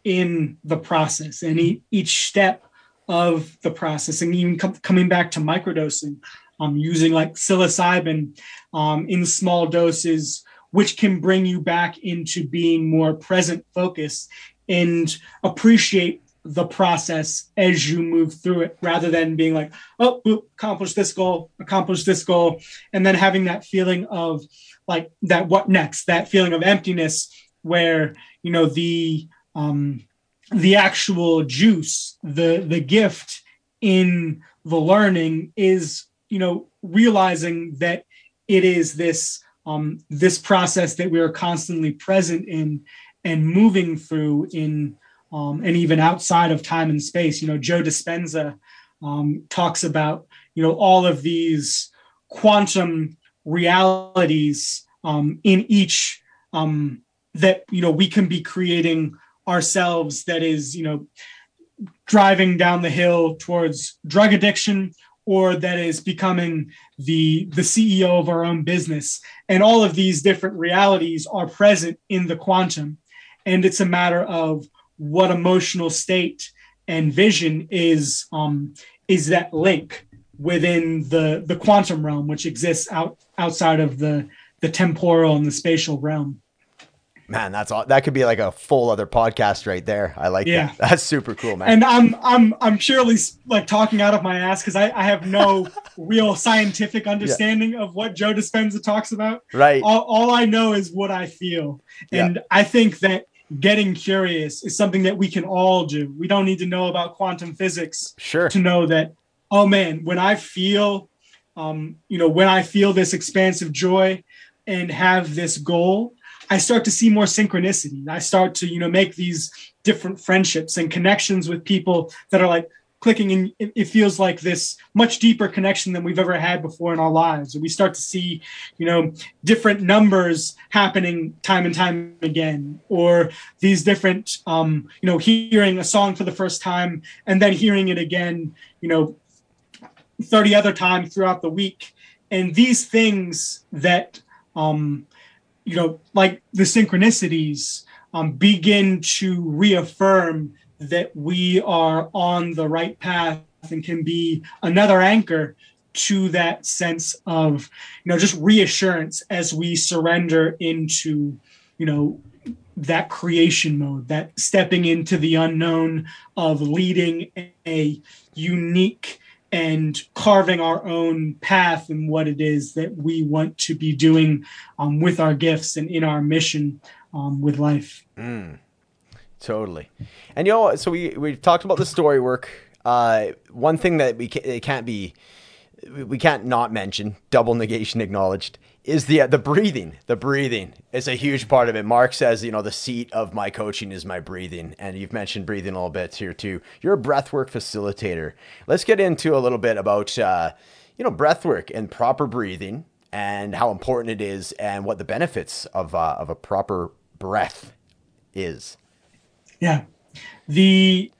in the process and e- each step of the process, and even com- coming back to microdosing, um, using like psilocybin um, in small doses, which can bring you back into being more present focused and appreciate the process as you move through it, rather than being like, oh, boop, accomplish this goal, accomplish this goal. And then having that feeling of like that, what next, that feeling of emptiness where, you know, the, um, the actual juice, the, the gift in the learning is, you know, realizing that it is this, Um, this process that we are constantly present in and moving through in, um, and even outside of time and space. You know, Joe Dispenza um, talks about, you know, all of these quantum realities um, in each um, that, you know, we can be creating ourselves, that is, you know, driving down the hill towards drug addiction, or that is becoming the, the C E O of our own business. And all of these different realities are present in the quantum. And it's a matter of what emotional state and vision is, um, is that link within the the quantum realm, which exists out outside of the the temporal and the spatial realm. Man, that's all. That could be like a full other podcast right there. I like Yeah. that. That's super cool, man. And I'm I'm I'm purely like talking out of my ass because I, I have no real scientific understanding yeah. of what Joe Dispenza talks about. Right. All, all I know is what I feel. And yeah. I think that getting curious is something that we can all do. We don't need to know about quantum physics sure. to know that, oh man, when I feel, um, you know, when I feel this expansive joy and have this goal, I start to see more synchronicity. I start to, you know, make these different friendships and connections with people that are like clicking, and it, it feels like this much deeper connection than we've ever had before in our lives. And we start to see, you know, different numbers happening time and time again, or these different, um, you know, hearing a song for the first time and then hearing it again, you know, thirty other times throughout the week. And these things that, um, you know, like the synchronicities um, begin to reaffirm that we are on the right path and can be another anchor to that sense of, you know, just reassurance as we surrender into, you know, that creation mode, that stepping into the unknown of leading a unique and carving our own path and what it is that we want to be doing um, with our gifts and in our mission um, with life. Mm, totally. And, you know, so we, we've talked about the story work. Uh, one thing that we can't, it can't be, we can't not mention, double negation acknowledged, is the, uh, the breathing. The breathing is a huge part of it. Mark says, you know, the seat of my coaching is my breathing. And you've mentioned breathing a little bit here too. You're a breathwork facilitator. Let's get into a little bit about, uh, you know, breathwork and proper breathing and how important it is and what the benefits of, uh, of a proper breath is. Yeah. The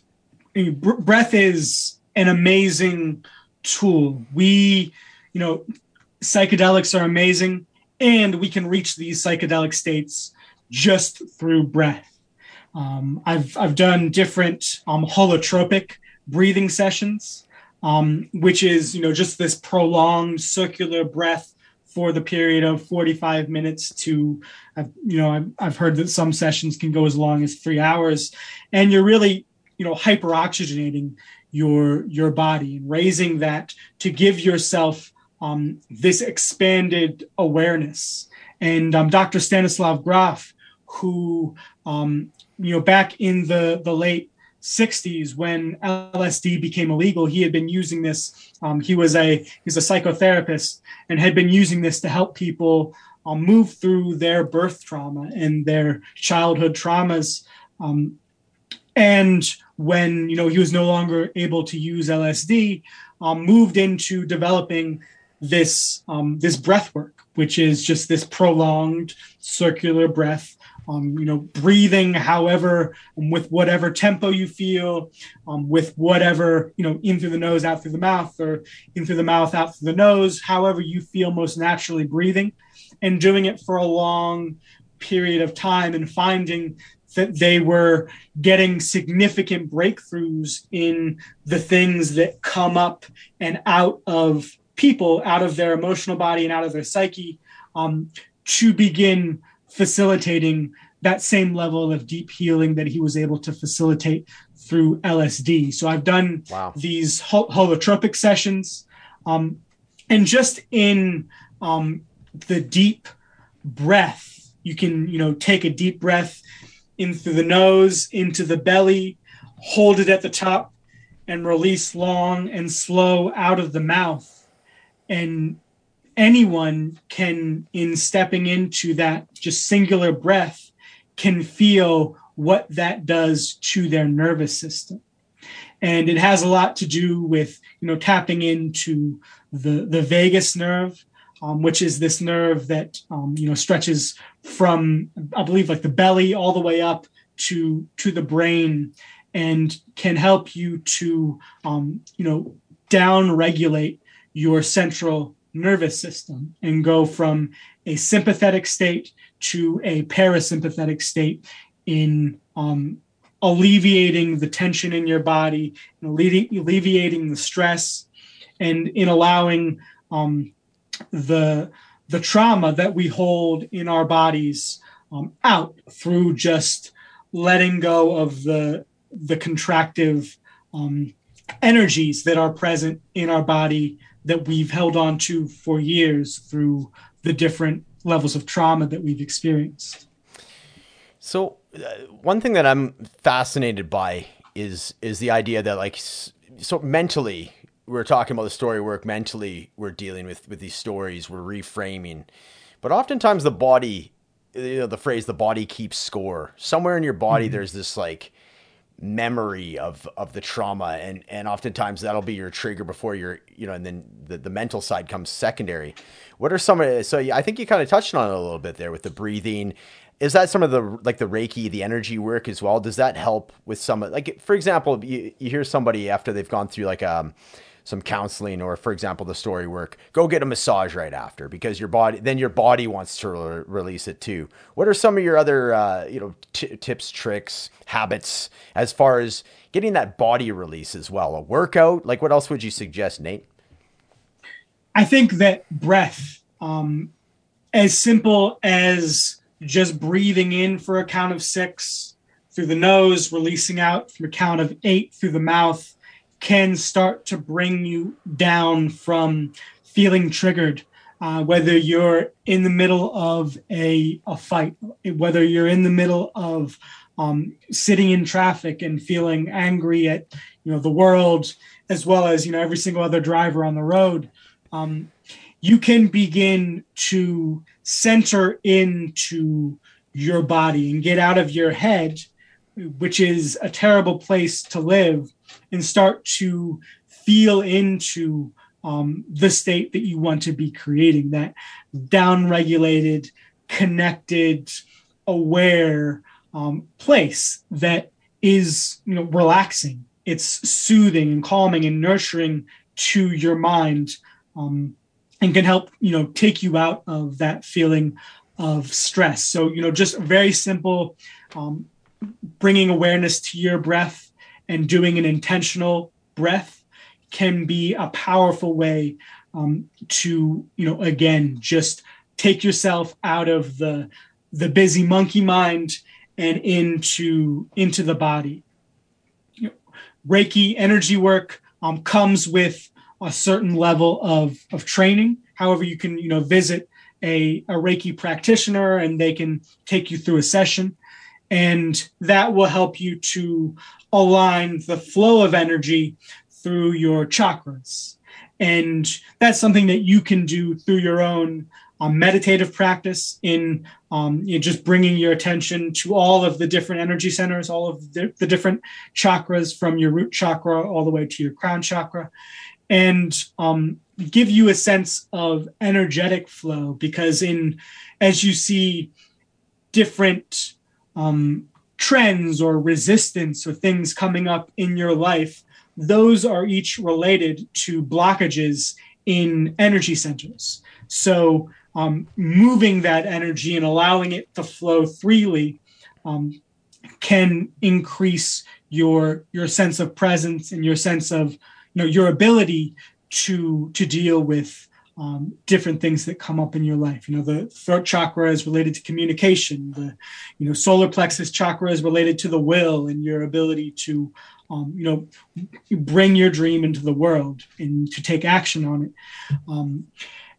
breath is an amazing tool. We, you know, psychedelics are amazing, and we can reach these psychedelic states just through breath. Um, I've I've done different um, holotropic breathing sessions, um, which is, you know, just this prolonged circular breath for the period of forty-five minutes to, I've, you know, I've, I've heard that some sessions can go as long as three hours, and you're really, you know, hyperoxygenating your your body and raising that to give yourself um, this expanded awareness. And um, Doctor Stanislav Grof, who, um, you know, back in the, the late sixties when L S D became illegal, he had been using this. Um, he was a he's a psychotherapist and had been using this to help people um, move through their birth trauma and their childhood traumas. Um, and when, you know, he was no longer able to use L S D, um, moved into developing this um, this breath work, which is just this prolonged circular breath, um, you know, breathing however, um, with whatever tempo you feel, um, with whatever, you know, in through the nose, out through the mouth, or in through the mouth, out through the nose, however you feel most naturally breathing, and doing it for a long period of time and finding that they were getting significant breakthroughs in the things that come up and out of people, out of their emotional body and out of their psyche, um, to begin facilitating that same level of deep healing that he was able to facilitate through L S D. So I've done wow. these hol- holotropic sessions, um, and just in um, the deep breath, you can, you know, take a deep breath in through the nose, into the belly, hold it at the top, and release long and slow out of the mouth. And anyone can, in stepping into that just singular breath, can feel what that does to their nervous system. And it has a lot to do with, you know, tapping into the, the vagus nerve, um, which is this nerve that, um, you know, stretches from, I believe, like the belly all the way up to, to the brain, and can help you to, um, you know, down regulate your central nervous system and go from a sympathetic state to a parasympathetic state in um, alleviating the tension in your body, and allevi- alleviating the stress, and in allowing um, the the trauma that we hold in our bodies um, out through just letting go of the the contractive um, energies that are present in our body that we've held on to for years through the different levels of trauma that we've experienced. So uh, one thing that I'm fascinated by is is the idea that, like, so mentally, we're talking about the story work. Mentally, we're dealing with with these stories, we're reframing, but oftentimes the body, you know, the phrase "the body keeps score." Somewhere in your body, mm-hmm. there's this like memory of of the trauma, and and oftentimes that'll be your trigger before your, you know, and then the, the mental side comes secondary. What are some of, so I think you kind of touched on it a little bit there with the breathing. Is that some of the, like the Reiki, the energy work as well? Does that help with some, like, for example, you, you hear somebody after they've gone through like um some counseling, or for example, the story work, go get a massage right after, because your body, then your body wants to re- release it too. What are some of your other, uh, you know, t- tips, tricks, habits, as far as getting that body release as well? A workout, like what else would you suggest, Nate? I think that breath, um, as simple as just breathing in for a count of six through the nose, releasing out from a count of eight through the mouth, can start to bring you down from feeling triggered, uh, whether you're in the middle of a, a fight, whether you're in the middle of um, sitting in traffic and feeling angry at, you know, the world, as well as, you know, every single other driver on the road. Um, you can begin to center into your body and get out of your head, which is a terrible place to live, and start to feel into um, the state that you want to be creating, that down-regulated, connected, aware um, place that is, you know, relaxing. It's soothing and calming and nurturing to your mind, um, and can help, you know, take you out of that feeling of stress. So, you know, just very simple, um, bringing awareness to your breath and doing an intentional breath can be a powerful way um, to, you know, again, just take yourself out of the the busy monkey mind and into into the body. You know, Reiki energy work um, comes with a certain level of of training. However, you can, you know, visit a, a Reiki practitioner and they can take you through a session, and that will help you to align the flow of energy through your chakras. And that's something that you can do through your own um, meditative practice in um, you know, just bringing your attention to all of the different energy centers, all of the, the different chakras, from your root chakra all the way to your crown chakra, and um, give you a sense of energetic flow. Because in as you see different um, trends or resistance or things coming up in your life, those are each related to blockages in energy centers. So um, moving that energy and allowing it to flow freely um, can increase your your sense of presence and your sense of, you know, your ability to to deal with um, different things that come up in your life. You know, the throat chakra is related to communication. The, you know, solar plexus chakra is related to the will and your ability to, um, you know, bring your dream into the world and to take action on it. Um,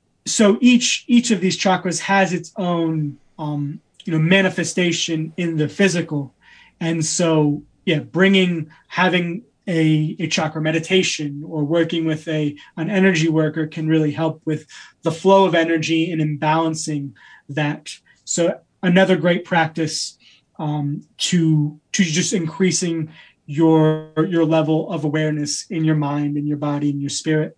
so each each of these chakras has its own, um, you know, manifestation in the physical, and so yeah, bringing having A, a chakra meditation or working with a an energy worker can really help with the flow of energy and imbalancing that. So another great practice um, to to just increasing your your level of awareness in your mind and your body and your spirit.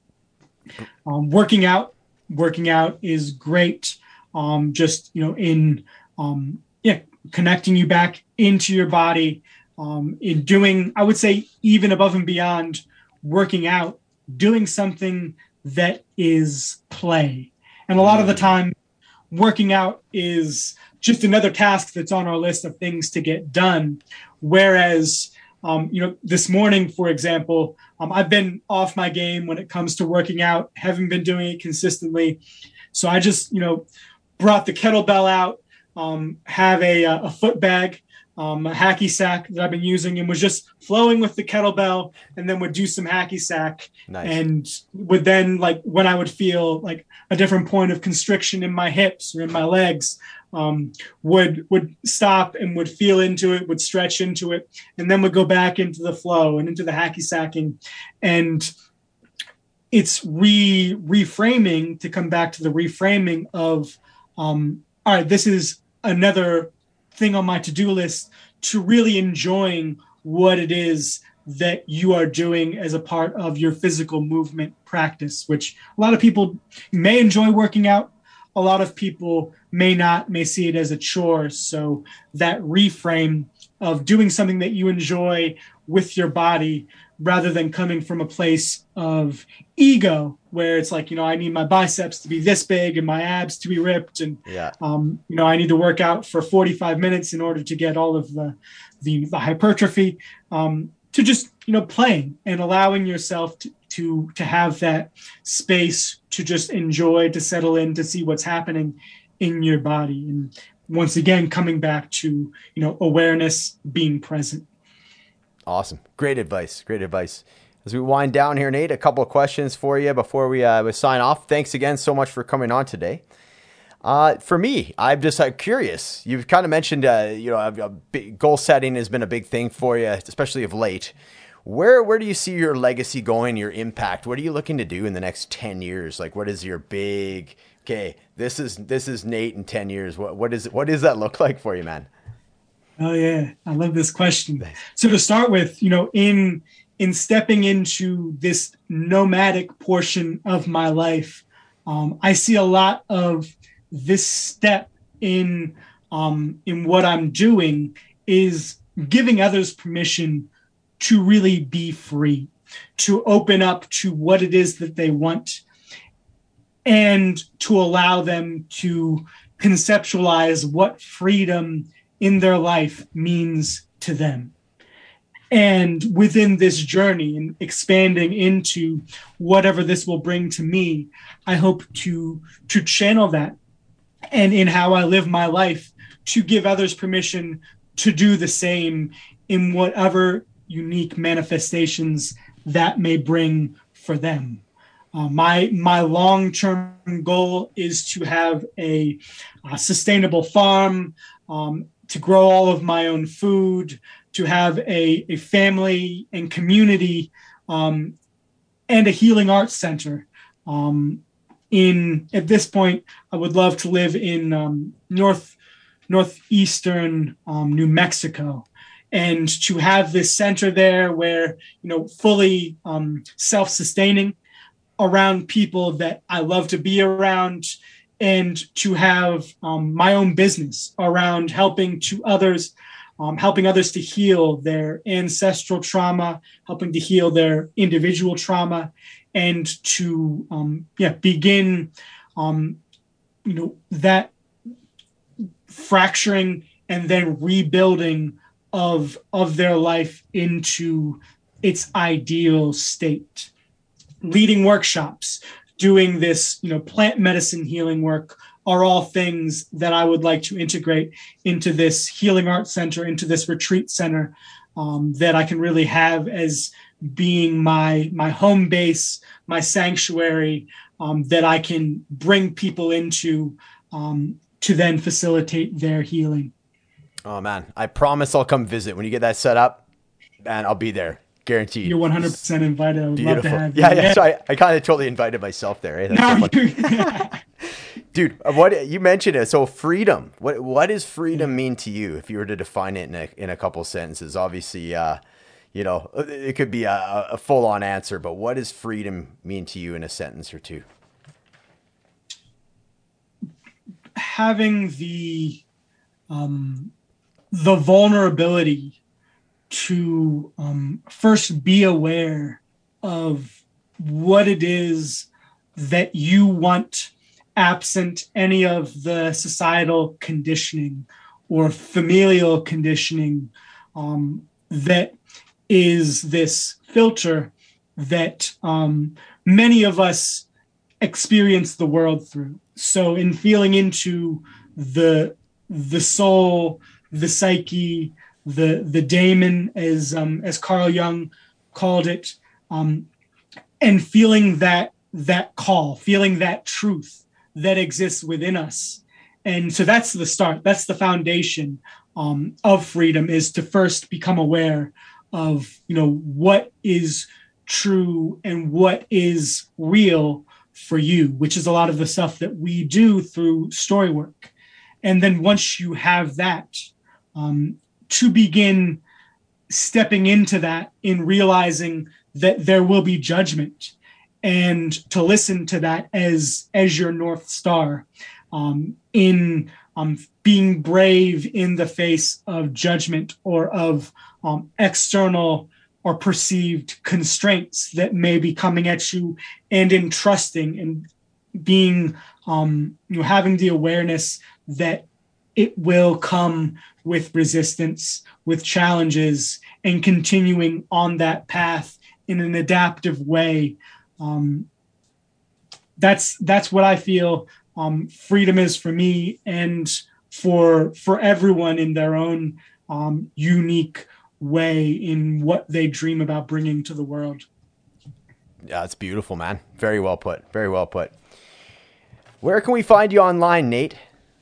Um, working out, working out is great. Um, just, you know, in um, yeah, connecting you back into your body. Um, in doing, I would say, even above and beyond working out, doing something that is play. And a lot of the time, working out is just another task that's on our list of things to get done. Whereas Um, you know, this morning, for example, um, I've been off my game when it comes to working out, haven't been doing it consistently. So I just, you know, brought the kettlebell out, um, have a, a foot bag, um, a hacky sack that I've been using, and was just flowing with the kettlebell, and then would do some hacky sack. Nice. And would then, like, when I would feel like a different point of constriction in my hips or in my legs, um, would would stop and would feel into it, would stretch into it, and then would go back into the flow and into the hacky sacking. And it's re reframing to come back to the reframing of, um, all right, this is another thing on my to-do list, to really enjoying what it is that you are doing as a part of your physical movement practice, which a lot of people may enjoy working out. A lot of people may not, may see it as a chore. So that reframe of doing something that you enjoy with your body, rather than coming from a place of ego where it's like, you know, I need my biceps to be this big and my abs to be ripped. And, yeah. um, you know, I need to work out for forty-five minutes in order to get all of the, the, the hypertrophy, um, to just, you know, playing and allowing yourself to, to, to have that space to just enjoy, to settle in, to see what's happening in your body. And once again, coming back to, you know, awareness, being present. Awesome. Great advice. Great advice. As we wind down here, Nate, a couple of questions for you before we, uh, we sign off. Thanks again so much for coming on today. Uh, for me, I'm just uh, curious. You've kind of mentioned, uh, you know, a, a big, goal setting has been a big thing for you, especially of late. Where where do you see your legacy going, your impact? What are you looking to do in the next ten years? Like, what is your big, okay, this is this is Nate in ten years. What what is what does that look like for you, man? Oh yeah, I love this question. So to start with, you know, in in stepping into this nomadic portion of my life, um, I see a lot of this step in um, in what I'm doing is giving others permission to really be free, to open up to what it is that they want, and to allow them to conceptualize what freedom in their life means to them. And within this journey and expanding into whatever this will bring to me, I hope to, to channel that, and in how I live my life, to give others permission to do the same in whatever unique manifestations that may bring for them. Uh, my my long-term goal is to have a, a sustainable farm, um, to grow all of my own food, to have a, a family and community, um, and a healing arts center. Um, in at this point, I would love to live in um, north northeastern um, New Mexico, and to have this center there where, you know, fully um, self-sustaining, around people that I love to be around, and to have um, my own business around helping to others, um, helping others to heal their ancestral trauma, helping to heal their individual trauma, and to um, yeah begin, um, you know, that fracturing and then rebuilding of of their life into its ideal state. Leading workshops, doing this, you know, plant medicine healing work are all things that I would like to integrate into this healing arts center, into this retreat center, um, that I can really have as being my my home base, my sanctuary, um, that I can bring people into, um, to then facilitate their healing. Oh man, I promise I'll come visit when you get that set up, and I'll be there. Guaranteed. You're one hundred percent invited. I would Beautiful. love to have you. Yeah, yeah. So I, I kind of totally invited myself there. Eh? That's No, so you- funny. Dude, what you mentioned it. So freedom. What what does freedom mean to you? If you were to define it in a in a couple sentences, obviously, uh, you know, it could be a, a full on answer. But what does freedom mean to you in a sentence or two? Having the um, the vulnerability to um, first be aware of what it is that you want, absent any of the societal conditioning or familial conditioning, um, that is this filter that um, many of us experience the world through. So in feeling into the the soul, the psyche, the the daemon, as um, as Carl Jung called it, um, and feeling that that call, feeling that truth that exists within us. And so that's the start. That's the foundation um, of freedom, is to first become aware of, you know, what is true and what is real for you, which is a lot of the stuff that we do through story work. And then once you have that, um, to begin stepping into that in realizing that there will be judgment, and to listen to that as as your North Star, um, in um, being brave in the face of judgment or of um, external or perceived constraints that may be coming at you, and in trusting and being, um, you know, having the awareness that it will come with resistance, with challenges, and continuing on that path in an adaptive way. Um, that's that's what I feel um, freedom is for me, and for for everyone in their own um, unique way in what they dream about bringing to the world. Yeah, it's beautiful, man. Very well put. Very well put. Where can we find you online, Nate?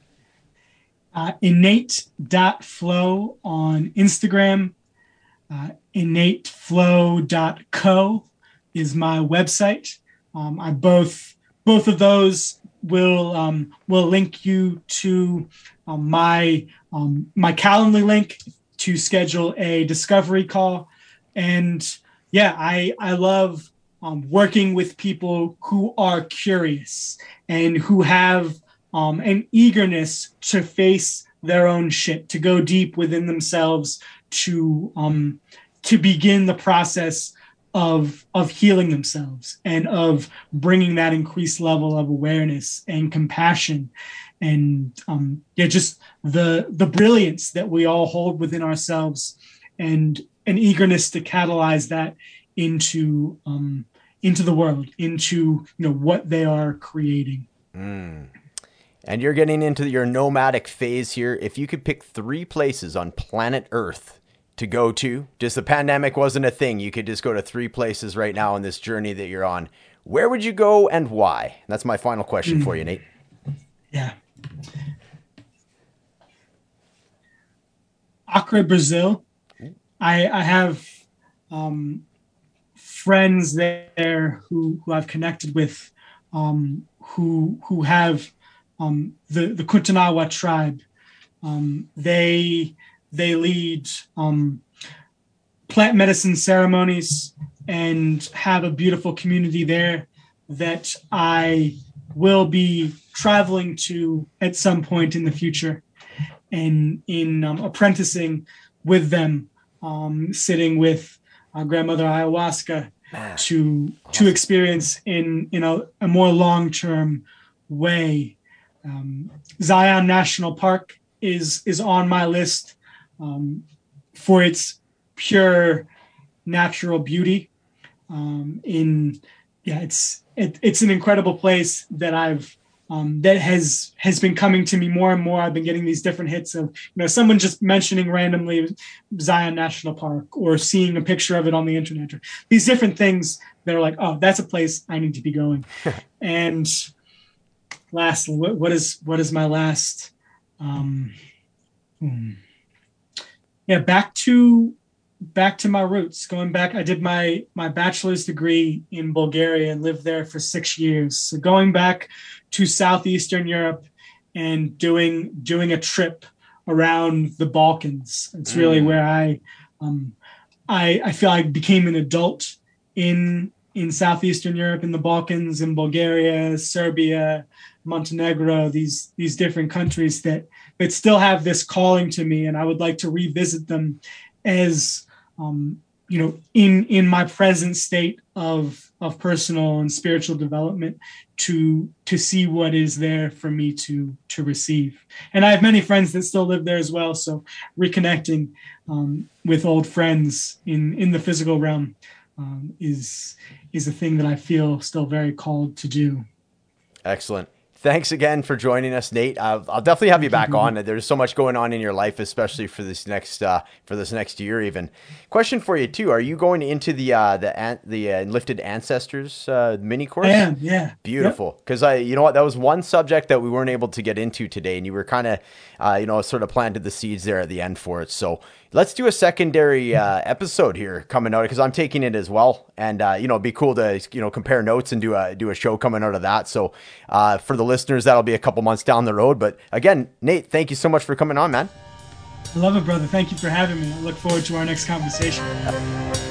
Uh, innate dot flow on Instagram. Uh, innate flow dot co is my website. Um, I both both of those will um, will link you to um, my um, my Calendly link to schedule a discovery call. And yeah, I I love um, working with people who are curious and who have um, an eagerness to face their own shit, to go deep within themselves, to um, to begin the process of of healing themselves, and of bringing that increased level of awareness and compassion, and um, yeah, just the the brilliance that we all hold within ourselves, and an eagerness to catalyze that into um, into the world, into, you know, what they are creating. Mm. And you're getting into your nomadic phase here. If you could pick three places on planet Earth to go to, just the pandemic wasn't a thing, you could just go to three places right now on this journey that you're on, where would you go and why? That's my final question mm. for you, Nate. Yeah. Accra, Brazil. I, I have um, friends there who, who I've connected with, um, who who have um, the the Kuntanawa tribe. Um, they they lead um, plant medicine ceremonies and have a beautiful community there that I will be traveling to at some point in the future, and in um, apprenticing with them, um, sitting with uh, grandmother ayahuasca Man. to awesome. to experience in in a, a more long-term way. Um, Zion National Park is is on my list um, for its pure natural beauty. Um, in yeah, it's it, it's an incredible place that I've um, that has has been coming to me more and more. I've been getting these different hits of, you know, someone just mentioning randomly Zion National Park, or seeing a picture of it on the internet, or these different things that are like, oh, that's a place I need to be going. And lastly, what, what is what is my last? Um, hmm. Yeah, back to back to my roots. Going back, I did my my bachelor's degree in Bulgaria and lived there for six years. So going back to Southeastern Europe and doing doing a trip around the Balkans. It's really mm. where I um, I I feel I became an adult in in Southeastern Europe, in the Balkans, in Bulgaria, Serbia, Montenegro, these these different countries that that still have this calling to me, and I would like to revisit them as um, you know, in in my present state of of personal and spiritual development, to to see what is there for me to to receive. And I have many friends that still live there as well. So reconnecting um, with old friends in in the physical realm um, is is a thing that I feel still very called to do. Excellent. Thanks again for joining us, Nate. I'll, I'll definitely have you back on. There's so much going on in your life, especially for this next uh, for this next year. Even question for you too: are you going into the uh, the an- the uh, Lifted Ancestors uh, mini course? I am, yeah. Beautiful. Because yep. I, you know what, that was one subject that we weren't able to get into today, and you were kind of, uh, you know, sort of planted the seeds there at the end for it. So let's do a secondary uh, episode here coming out, because I'm taking it as well, and uh, you know, it'd be cool to you know compare notes and do a do a show coming out of that. So uh, for the listeners, that'll be a couple months down the road. But again, Nate, thank you so much for coming on, man. I love it, brother. Thank you for having me. I look forward to our next conversation.